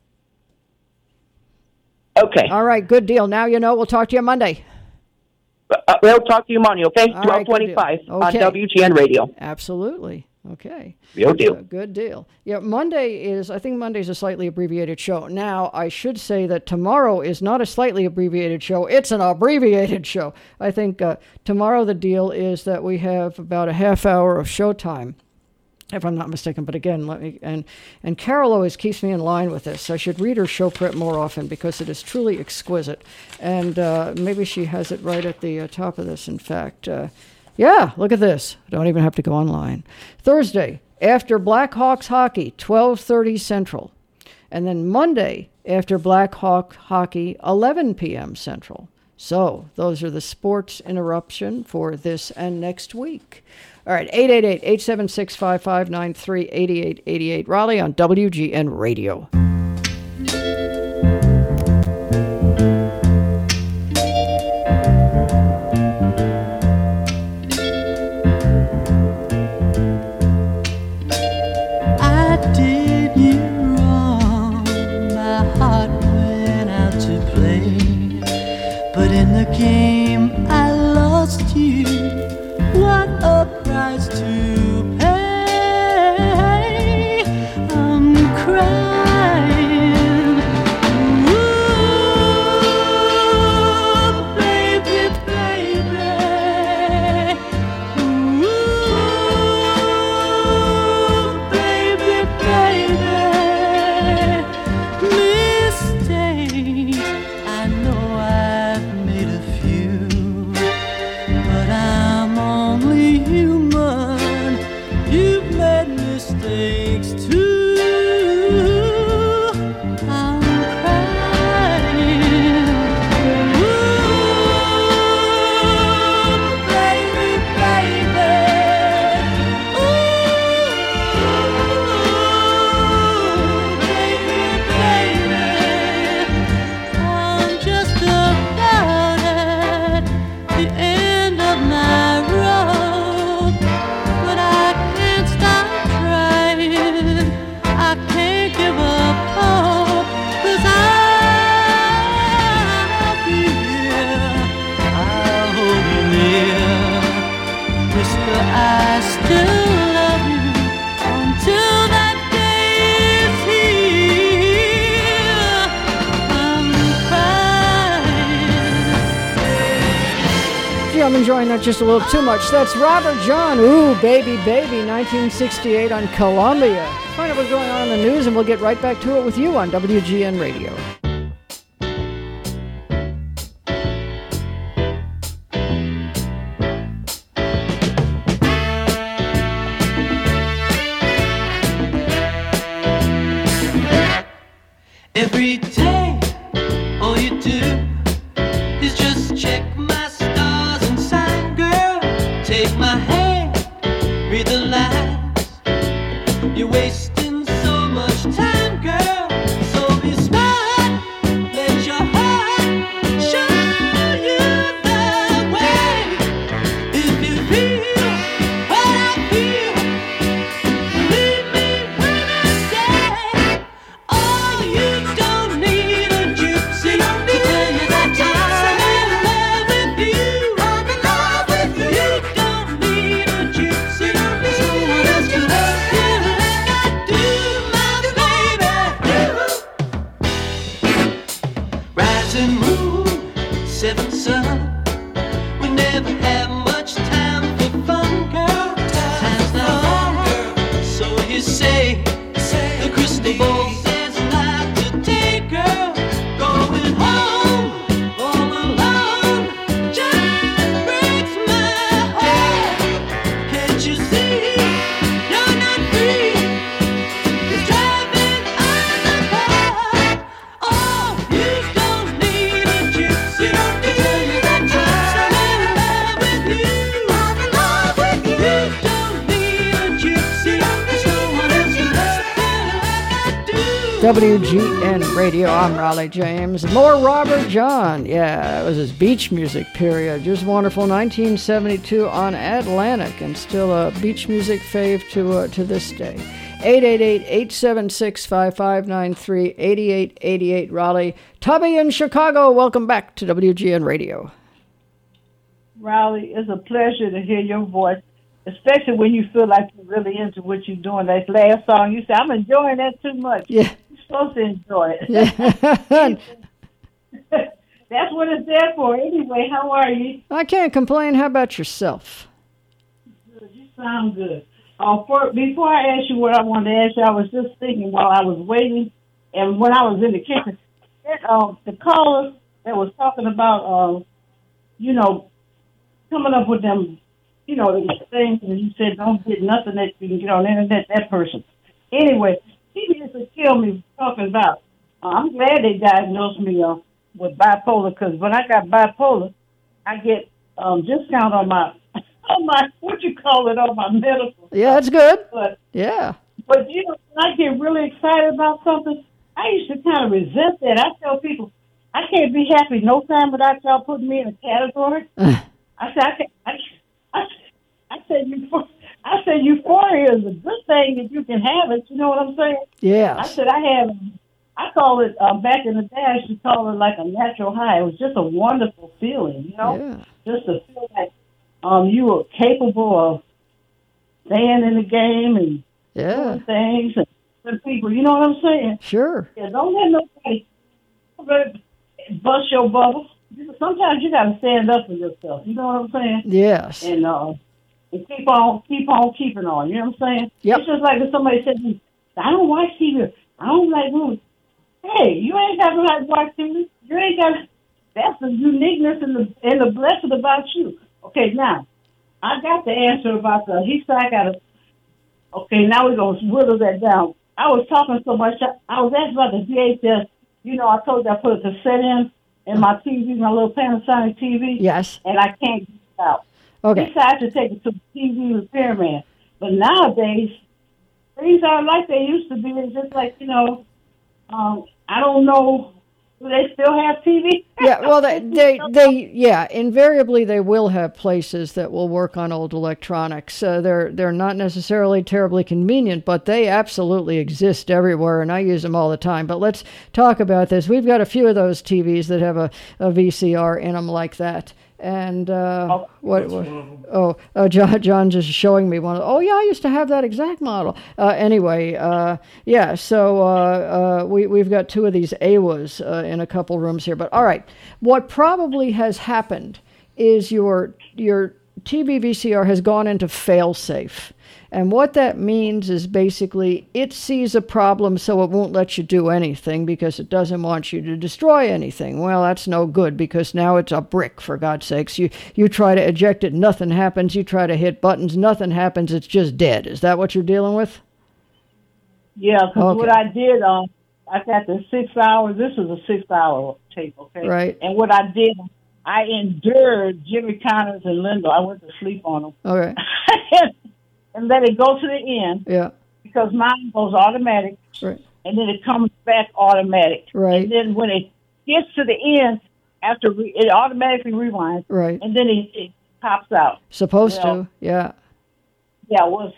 Okay. All right, good deal. Now we'll talk to you Monday. We'll talk to you Monday, okay? 12:25 on WGN Radio. Absolutely. Okay. Real deal. Good deal. Yeah, I think Monday's a slightly abbreviated show. Now, I should say that tomorrow is not a slightly abbreviated show. It's an abbreviated show. I think tomorrow the deal is that we have about a half hour of show time, if I'm not mistaken. But again, and Carol always keeps me in line with this. I should read her show prep more often, because it is truly exquisite. And maybe she has it right at the top of this, in fact. Yeah, look at this. I don't even have to go online. Thursday, after Blackhawks hockey, 12:30 Central. And then Monday, after Blackhawk hockey, 11 p.m. Central. So those are the sports interruption for this and next week. All right, 888-876-5593, 8888 Raleigh on WGN Radio. Game, I lost you. What a price to pay. I'm crying. Ooh. I'm enjoying that just a little too much. That's Robert John, Ooh, Baby, Baby, 1968 on Columbia. Find out what's going on in the news, and we'll get right back to it with you on WGN Radio. Every day, all you do is just check my stars and sign, girl. Take my hand, read the lines. You're wasting so much time, girl. So be smart, let your heart show you the way. If you feel what I feel, believe me when I say, oh, you don't need a gypsy to tell you that I'm in love with you. I'm in love with you. You don't need a gypsy to someone else to love you like I do, my baby. Rising moon, setting sun. We never have much time for fun, girl. Time's not long, girl. So you say the crystal ball says not to take, girl. Going home all alone just breaks my heart. Can't you see you're not free? It's driving us apart. Oh, you don't need a gypsy to tell you that I'm in love with you. I'm in love with you. You don't need a gypsy to someone else to love you like I do. WGN Radio, I'm Raleigh James. More Robert John. Yeah, that was his beach music period. Just wonderful. 1972 on Atlantic, and still a beach music fave to this day. 888-876-5593, 8888 Raleigh. Tubby in Chicago, welcome back to WGN Radio. Raleigh, it's a pleasure to hear your voice, especially when you feel like you're really into what you're doing. That last song, you said, I'm enjoying that too much. Yeah. You're supposed to enjoy it. Yeah. That's what it's there for. Anyway, how are you? I can't complain. How about yourself? Good. You sound good. Before I ask you what I wanted to ask you, I was just thinking while I was waiting, and when I was in the kitchen, the caller that was talking about, coming up with them, the things, and you said don't get nothing that you can get on the internet, that person. Anyway, he used to kill me talking about, I'm glad they diagnosed me with bipolar, because when I got bipolar, I get discount on my on my medical. Yeah, that's good. But yeah. But when I get really excited about something, I used to kind of resent that. I tell people, I can't be happy no time without y'all putting me in a category. I said euphoria is a good thing if you can have it. You know what I'm saying? Yes. I said I call it, back in the day, I used to call it like a natural high. It was just a wonderful feeling, Yeah. Just to feel like you were capable of staying in the game and doing things and with people. You know what I'm saying? Sure. Yeah, don't let nobody bust your bubble. Sometimes you got to stand up for yourself. You know what I'm saying? Yes. And keep on keeping on. You know what I'm saying? Yep. It's just like if somebody said to me, I don't watch TV. I don't like movies. Hey, you ain't got to like watch TV. You ain't got. That's the uniqueness and the blessing about you. Okay, now I got the answer about he said I got to. Okay, now we're gonna whittle that down. I was talking so much. I was asking about the VHS. I told you I put a cassette in my TV, my little Panasonic TV. Yes. And I can't get it out. Okay. He said I have to take it to the TV repairman. But nowadays, things aren't like they used to be. It's just like, I don't know. Do they still have TV? Yeah, well, they invariably they will have places that will work on old electronics. They're not necessarily terribly convenient, but they absolutely exist everywhere, and I use them all the time. But let's talk about this. We've got a few of those TVs that have a VCR in them like that. And John just showing me one. Oh yeah, I used to have that exact model. So we've got two of these AWAs in a couple rooms here. But all right, what probably has happened is your TV VCR has gone into fail-safe. And what that means is basically it sees a problem, so it won't let you do anything because it doesn't want you to destroy anything. Well, that's no good because now it's a brick, for God's sakes. You try to eject it, nothing happens. You try to hit buttons, nothing happens. It's just dead. Is that what you're dealing with? Yeah, because what I did, I got the 6 hours. This was a 6-hour tape, okay? Right. And what I did, I endured Jimmy Connors and Linda. I went to sleep on them. Okay. And let it go to the end. Yeah. Because mine goes automatic. Right. And then it comes back automatic. Right. And then when it gets to the end, after it automatically rewinds. Right. And then it pops out. Supposed to, yeah. Yeah,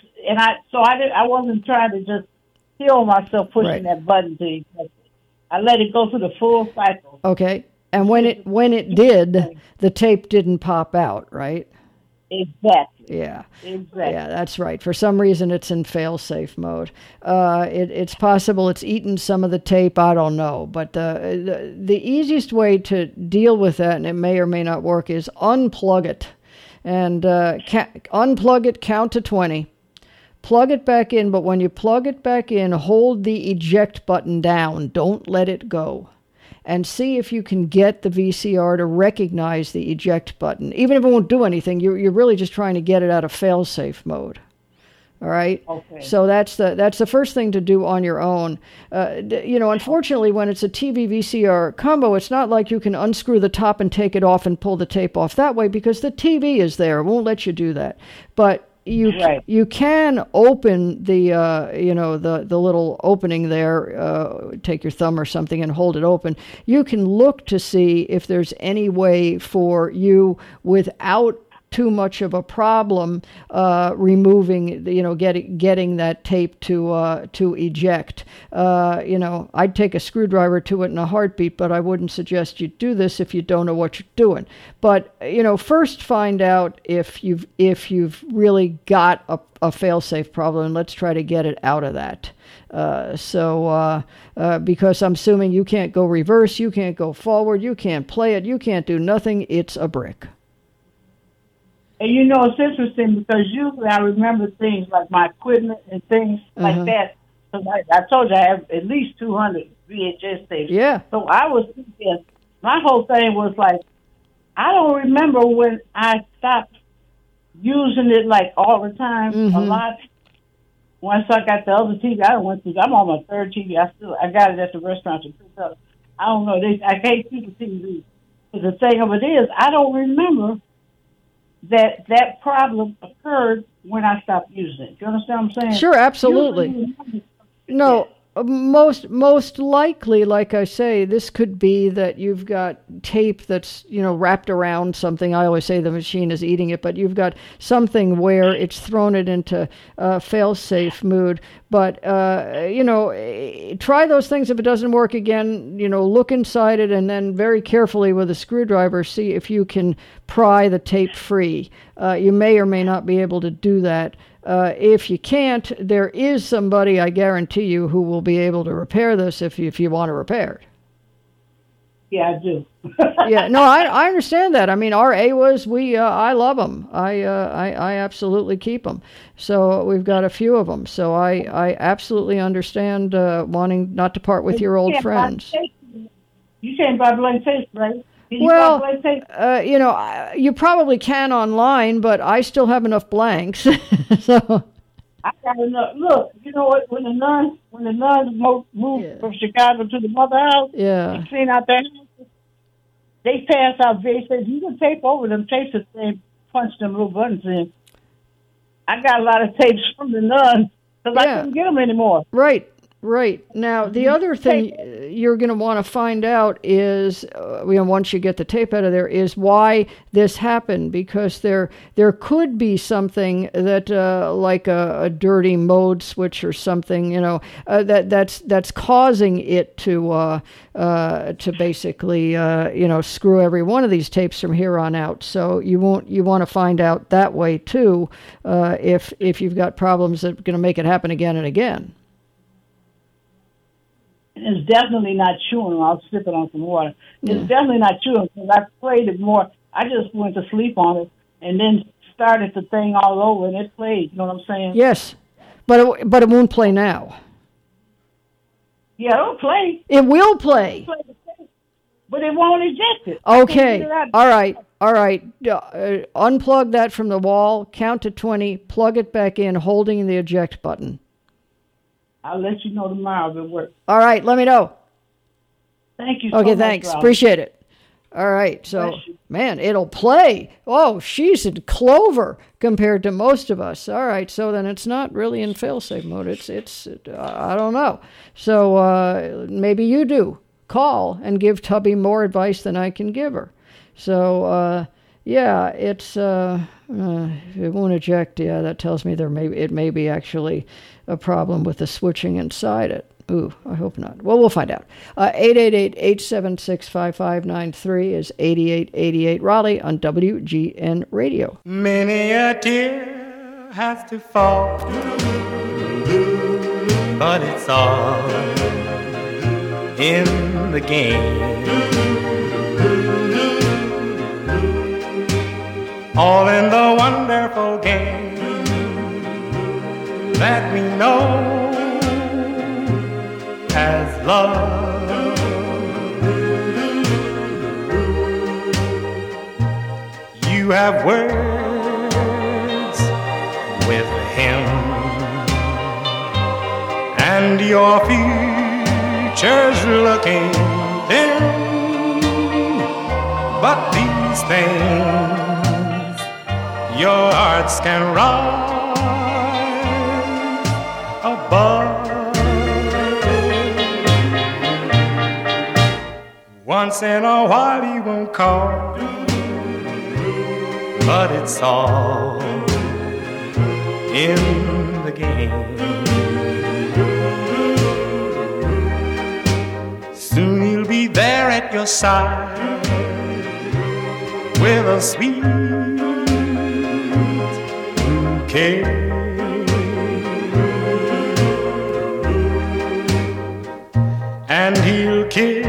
I wasn't trying to just kill myself pushing that button to eject it. I let it go through the full cycle. Okay. And when it did, the tape didn't pop out, right? Exactly. Yeah. Exactly. Yeah, that's right. For some reason, it's in fail-safe mode. It's possible it's eaten some of the tape. I don't know. But the easiest way to deal with that, and it may or may not work, is unplug it. And unplug it, count to 20. Plug it back in, but when you plug it back in, hold the eject button down. Don't let it go. And see if you can get the VCR to recognize the eject button. Even if it won't do anything, you're really just trying to get it out of fail-safe mode. All right? Okay. So that's the first thing to do on your own. Unfortunately, when it's a TV VCR combo, it's not like you can unscrew the top and take it off and pull the tape off that way because the TV is there. It won't let you do that. But you can open the the little opening there, take your thumb or something and hold it open. You can look to see if there's any way for you without too much of a problem removing, getting that tape to eject. I'd take a screwdriver to it in a heartbeat, but I wouldn't suggest you do this if you don't know what you're doing. But first find out if you've really got a fail-safe problem, and let's try to get it out of that. Because I'm assuming you can't go reverse, you can't go forward, you can't play it, you can't do nothing. It's a brick. And it's interesting because usually I remember things like my equipment and things like that. So I told you I have at least 200 VHS tapes. Yeah. So I was thinking, my whole thing was like, I don't remember when I stopped using it like all the time, a lot. Once I got the other TV, I'm on my third TV. I got it at the restaurant to pick up. I don't know. I can't keep the TV. But the thing of it is, I don't remember that problem occurred when I stopped using it. Do you understand what I'm saying? Sure, absolutely. No, most likely, like I say, this could be that you've got tape that's, wrapped around something. I always say the machine is eating it, but you've got something where it's thrown it into fail-safe mood. But, try those things. If it doesn't work again, look inside it and then very carefully with a screwdriver, see if you can pry the tape free. You may or may not be able to do that. If you can't, there is somebody, I guarantee you, who will be able to repair this if you want to repair it. Yeah, I do. Yeah, no, I understand that. I mean, our AWAs, I love them. I absolutely keep them. So we've got a few of them. So I absolutely understand wanting not to part with your old friends. You can't buy blank tape, right? Well, you probably can online, but I still have enough blanks. So I got enough. Look, you know what? When the nuns moved from Chicago to the mother house, they clean out their houses, they passed out VHS. You can tape over them tapes and punch them little buttons in. I got a lot of tapes from the nuns because I couldn't get them anymore. Right. Now, the other thing you're going to want to find out is, once you get the tape out of there, is why this happened. Because there could be something that, like a dirty mode switch or something, that's causing it to basically, screw every one of these tapes from here on out. So you want to find out that way too, if you've got problems that are going to make it happen again and again. It's definitely not chewing. I'll sip it on some water. It's definitely not chewing because I played it more. I just went to sleep on it and then started the thing all over, and it played. You know what I'm saying? Yes, but it won't play now. Yeah, it'll play. It will play. But it won't eject it. Okay. All right. Unplug that from the wall, count to 20, plug it back in, holding the eject button. I'll let you know tomorrow if it works. All right, let me know. Thank you so Okay, much, thanks. Robin. Appreciate it. All right, so, man, it'll play. Oh, she's in clover compared to most of us. All right, so then it's not really in fail-safe mode. It's I don't know. So maybe you do. Call and give Tubby more advice than I can give her. So, yeah, it's, it won't eject. Yeah, that tells me it may be actually a problem with the switching inside it. Ooh, I hope not. Well, we'll find out. 888-876-5593 is 8888 Raleigh on WGN Radio. Many a tear has to fall, but it's all in the game. All in the wonderful game that we know as love. You have words with him, and your future's looking dim. But these things your hearts can rise above. Once in a while he won't call, but it's all in the game. Soon he'll be there at your side with a sweet bouquet. And he'll kiss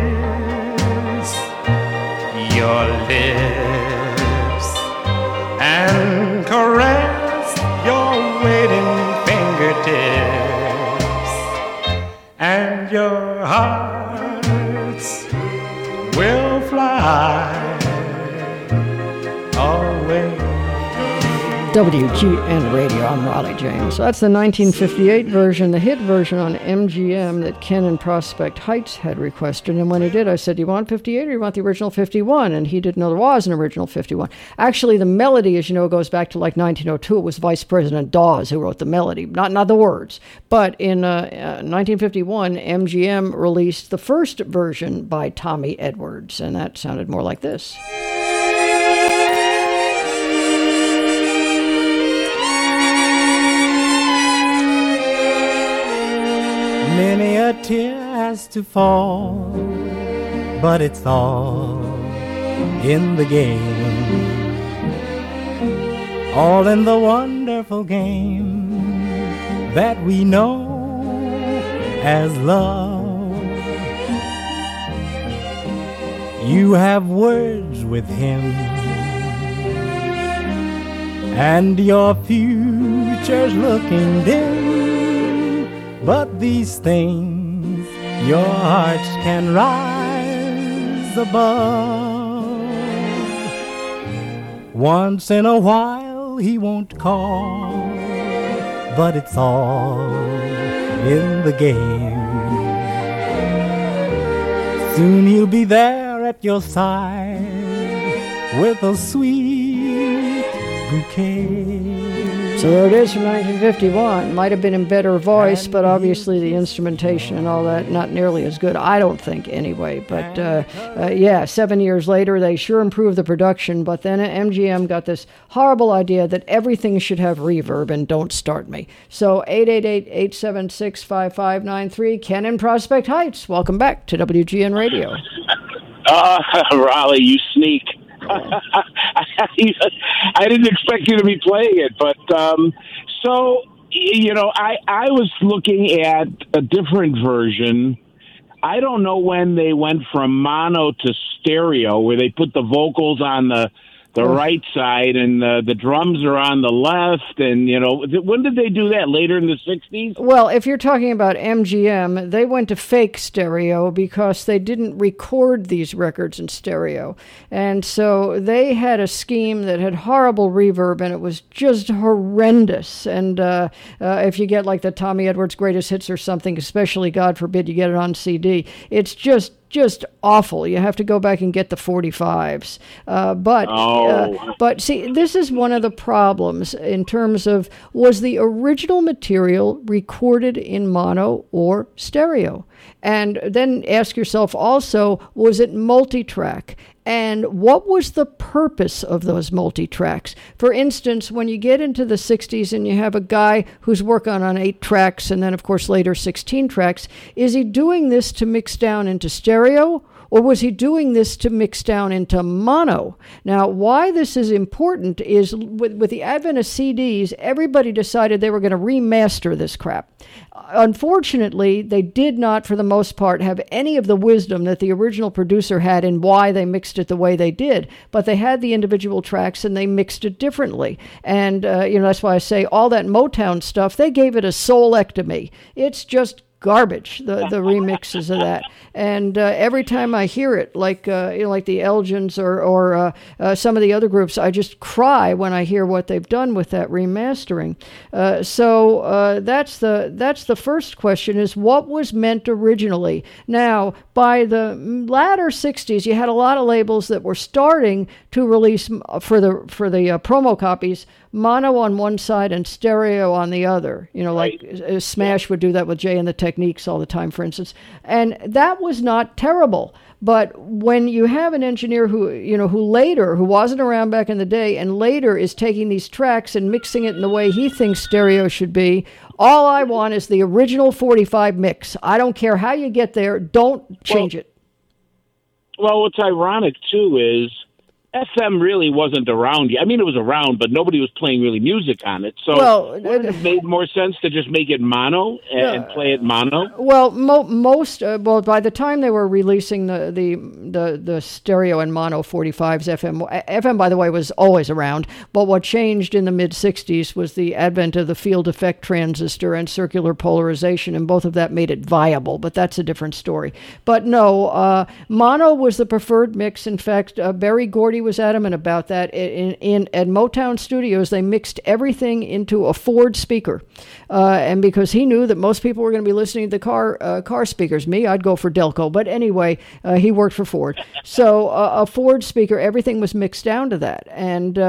your lips and caress your waiting fingertips, and your hearts will fly away. WGN Radio, I'm Raleigh James. That's the 1958 version, the hit version on MGM that Ken in Prospect Heights had requested. And when he did, I said, do you want 58 or you want the original 51? And he didn't know there was an original 51. Actually, the melody, as you know, goes back to like 1902. It was Vice President Dawes who wrote the melody, not the words. But in 1951, MGM released the first version by Tommy Edwards, and that sounded more like this. Many a tear has to fall, but it's all in the game. All in the wonderful game that we know as love. You have words with him, and your future's looking dim. But these things your hearts can rise above. Once in a while he won't call, but it's all in the game. Soon he'll be there at your side with a sweet bouquet. So there it is from 1951. Might have been in better voice, but obviously the instrumentation and all that, not nearly as good, I don't think, anyway. But, yeah, 7 years later, they sure improved the production, but then MGM got this horrible idea that everything should have reverb and don't start me. So 888-876-5593, Ken in Prospect Heights. Welcome back to WGN Radio. Raleigh, you sneak. I didn't expect you to be playing it, but so you know, I was looking at a different version. I don't know when they went from mono to stereo, where they put the vocals on the the right side, and the drums are on the left. And, when did they do that? Later in the 60s? Well, if you're talking about MGM, they went to fake stereo because they didn't record these records in stereo. And so they had a scheme that had horrible reverb, and it was just horrendous. And if you get like the Tommy Edwards Greatest Hits or something, especially, God forbid, you get it on CD, it's just awful. You have to go back and get the 45s. But see, this is one of the problems in terms of, was the original material recorded in mono or stereo? And then ask yourself also, was it multi-track? And what was the purpose of those multi-tracks? For instance, when you get into the 60s and you have a guy who's working on 8 tracks and then, of course, later 16 tracks, is he doing this to mix down into stereo? Or was he doing this to mix down into mono? Now, why this is important is with the advent of CDs, everybody decided they were going to remaster this crap. Unfortunately, they did not, for the most part, have any of the wisdom that the original producer had in why they mixed it the way they did. But they had the individual tracks and they mixed it differently. And, that's why I say all that Motown stuff, they gave it a soulectomy. It's just garbage, the remixes of that. And every time I hear it, like the Elgins or some of the other groups, I just cry when I hear what they've done with that remastering. So that's the first question: is what was meant originally. Now, by the latter 60s, you had a lot of labels that were starting to release for the promo copies mono on one side and stereo on the other. Like Smash would do that with Jay and the Techniques all the time, for instance. And that was not terrible. But when you have an engineer who wasn't around back in the day and later is taking these tracks and mixing it in the way he thinks stereo should be, all I want is the original 45 mix. I don't care how you get there. Don't change it. Well, what's ironic, too, is FM really wasn't around yet. I mean, it was around, but nobody was playing really music on it. So wouldn't it have made more sense to just make it mono and play it mono? Well, by the time they were releasing the stereo and mono 45s, FM, by the way, was always around. But what changed in the mid-'60s was the advent of the field effect transistor and circular polarization, and both of that made it viable. But that's a different story. But no, mono was the preferred mix. In fact, Berry Gordy was adamant about that. At Motown Studios, they mixed everything into a Ford speaker, and because he knew that most people were going to be listening to the car speakers. Me, I'd go for Delco, but anyway, he worked for Ford, so a Ford speaker. Everything was mixed down to that, and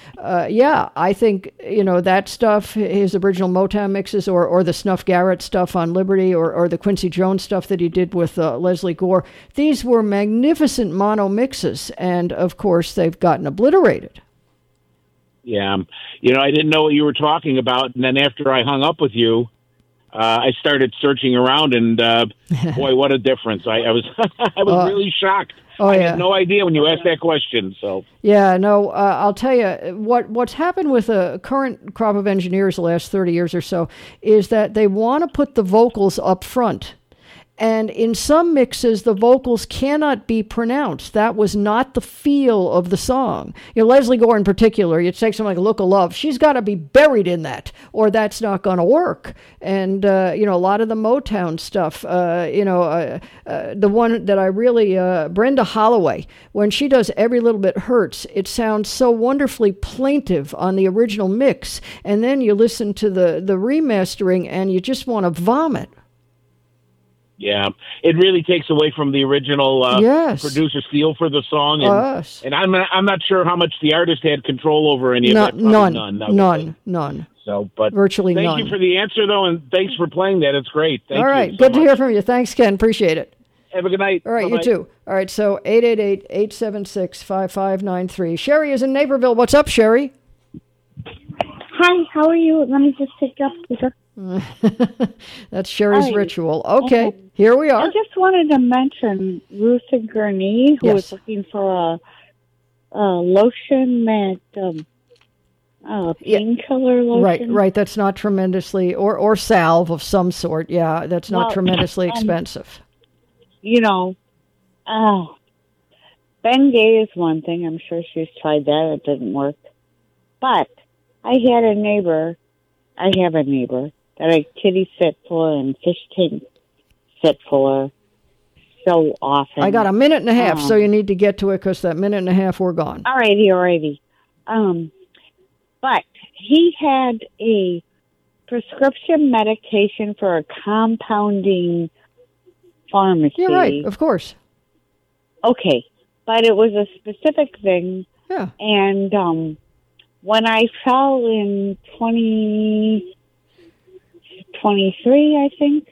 I think that stuff, his original Motown mixes, or the Snuff Garrett stuff on Liberty, or the Quincy Jones stuff that he did with Leslie Gore. These were magnificent mono mixes, and of course, they've gotten obliterated. Yeah. I didn't know what you were talking about. And then after I hung up with you, I started searching around, and boy, what a difference. I was really shocked. I had no idea when you asked that question. So yeah, no, I'll tell you what's happened with the current crop of engineers the last 30 years or so is that they want to put the vocals up front. And in some mixes, the vocals cannot be pronounced. That was not the feel of the song. Leslie Gore in particular, you take something like Look of Love, she's got to be buried in that, or that's not going to work. And, a lot of the Motown stuff, the one that I really, Brenda Holloway, when she does Every Little Bit Hurts, it sounds so wonderfully plaintive on the original mix. And then you listen to the remastering and you just want to vomit. Yeah, it really takes away from the original producer's feel for the song, and I'm not sure how much the artist had control over any of that. None. So, but virtually none. Thank you for the answer, though, and thanks for playing that. It's great. Thank you. All right, so good to much. hear from you. Thanks, Ken. Appreciate it. Have a good night. All right, Bye-bye. You too. All right, so 888-876-5593. Sherry is in Naperville. What's up, Sherry? Hi, how are you? Let me just take you up speaker. That's Sherry's Hi. ritual. Okay, here we are. I just wanted to mention Ruth and Gurney, who was looking for a lotion that painkiller lotion. Right. That's not tremendously, or salve of some sort. Yeah, that's not tremendously expensive. Bengay is one thing. I'm sure she's tried that. It didn't work. But I have a neighbor that I kitty sit for and fish tank sit for so often. I got a minute and a half, so you need to get to it because that minute and a half we're gone. Alrighty. But he had a prescription medication for a compounding pharmacy. You're right, of course. Okay, but it was a specific thing. Yeah. And when I fell in 2023, I think,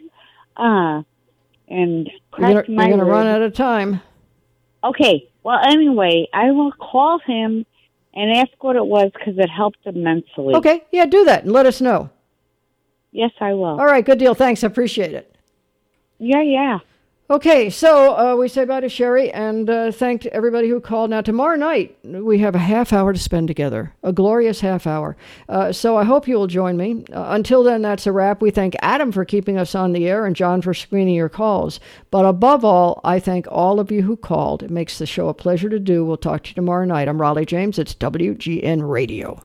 and cracked my You're going to rib. run out of time. Okay, well, anyway, I will call him and ask what it was because it helped immensely. Okay, yeah, do that and let us know. Yes, I will. All right, good deal. Thanks, I appreciate it. Yeah. Okay, so we say bye to Sherry and thank everybody who called. Now, tomorrow night, we have a half hour to spend together, a glorious half hour. So I hope you will join me. Until then, that's a wrap. We thank Adam for keeping us on the air and John for screening your calls. But above all, I thank all of you who called. It makes the show a pleasure to do. We'll talk to you tomorrow night. I'm Raleigh James. It's WGN Radio.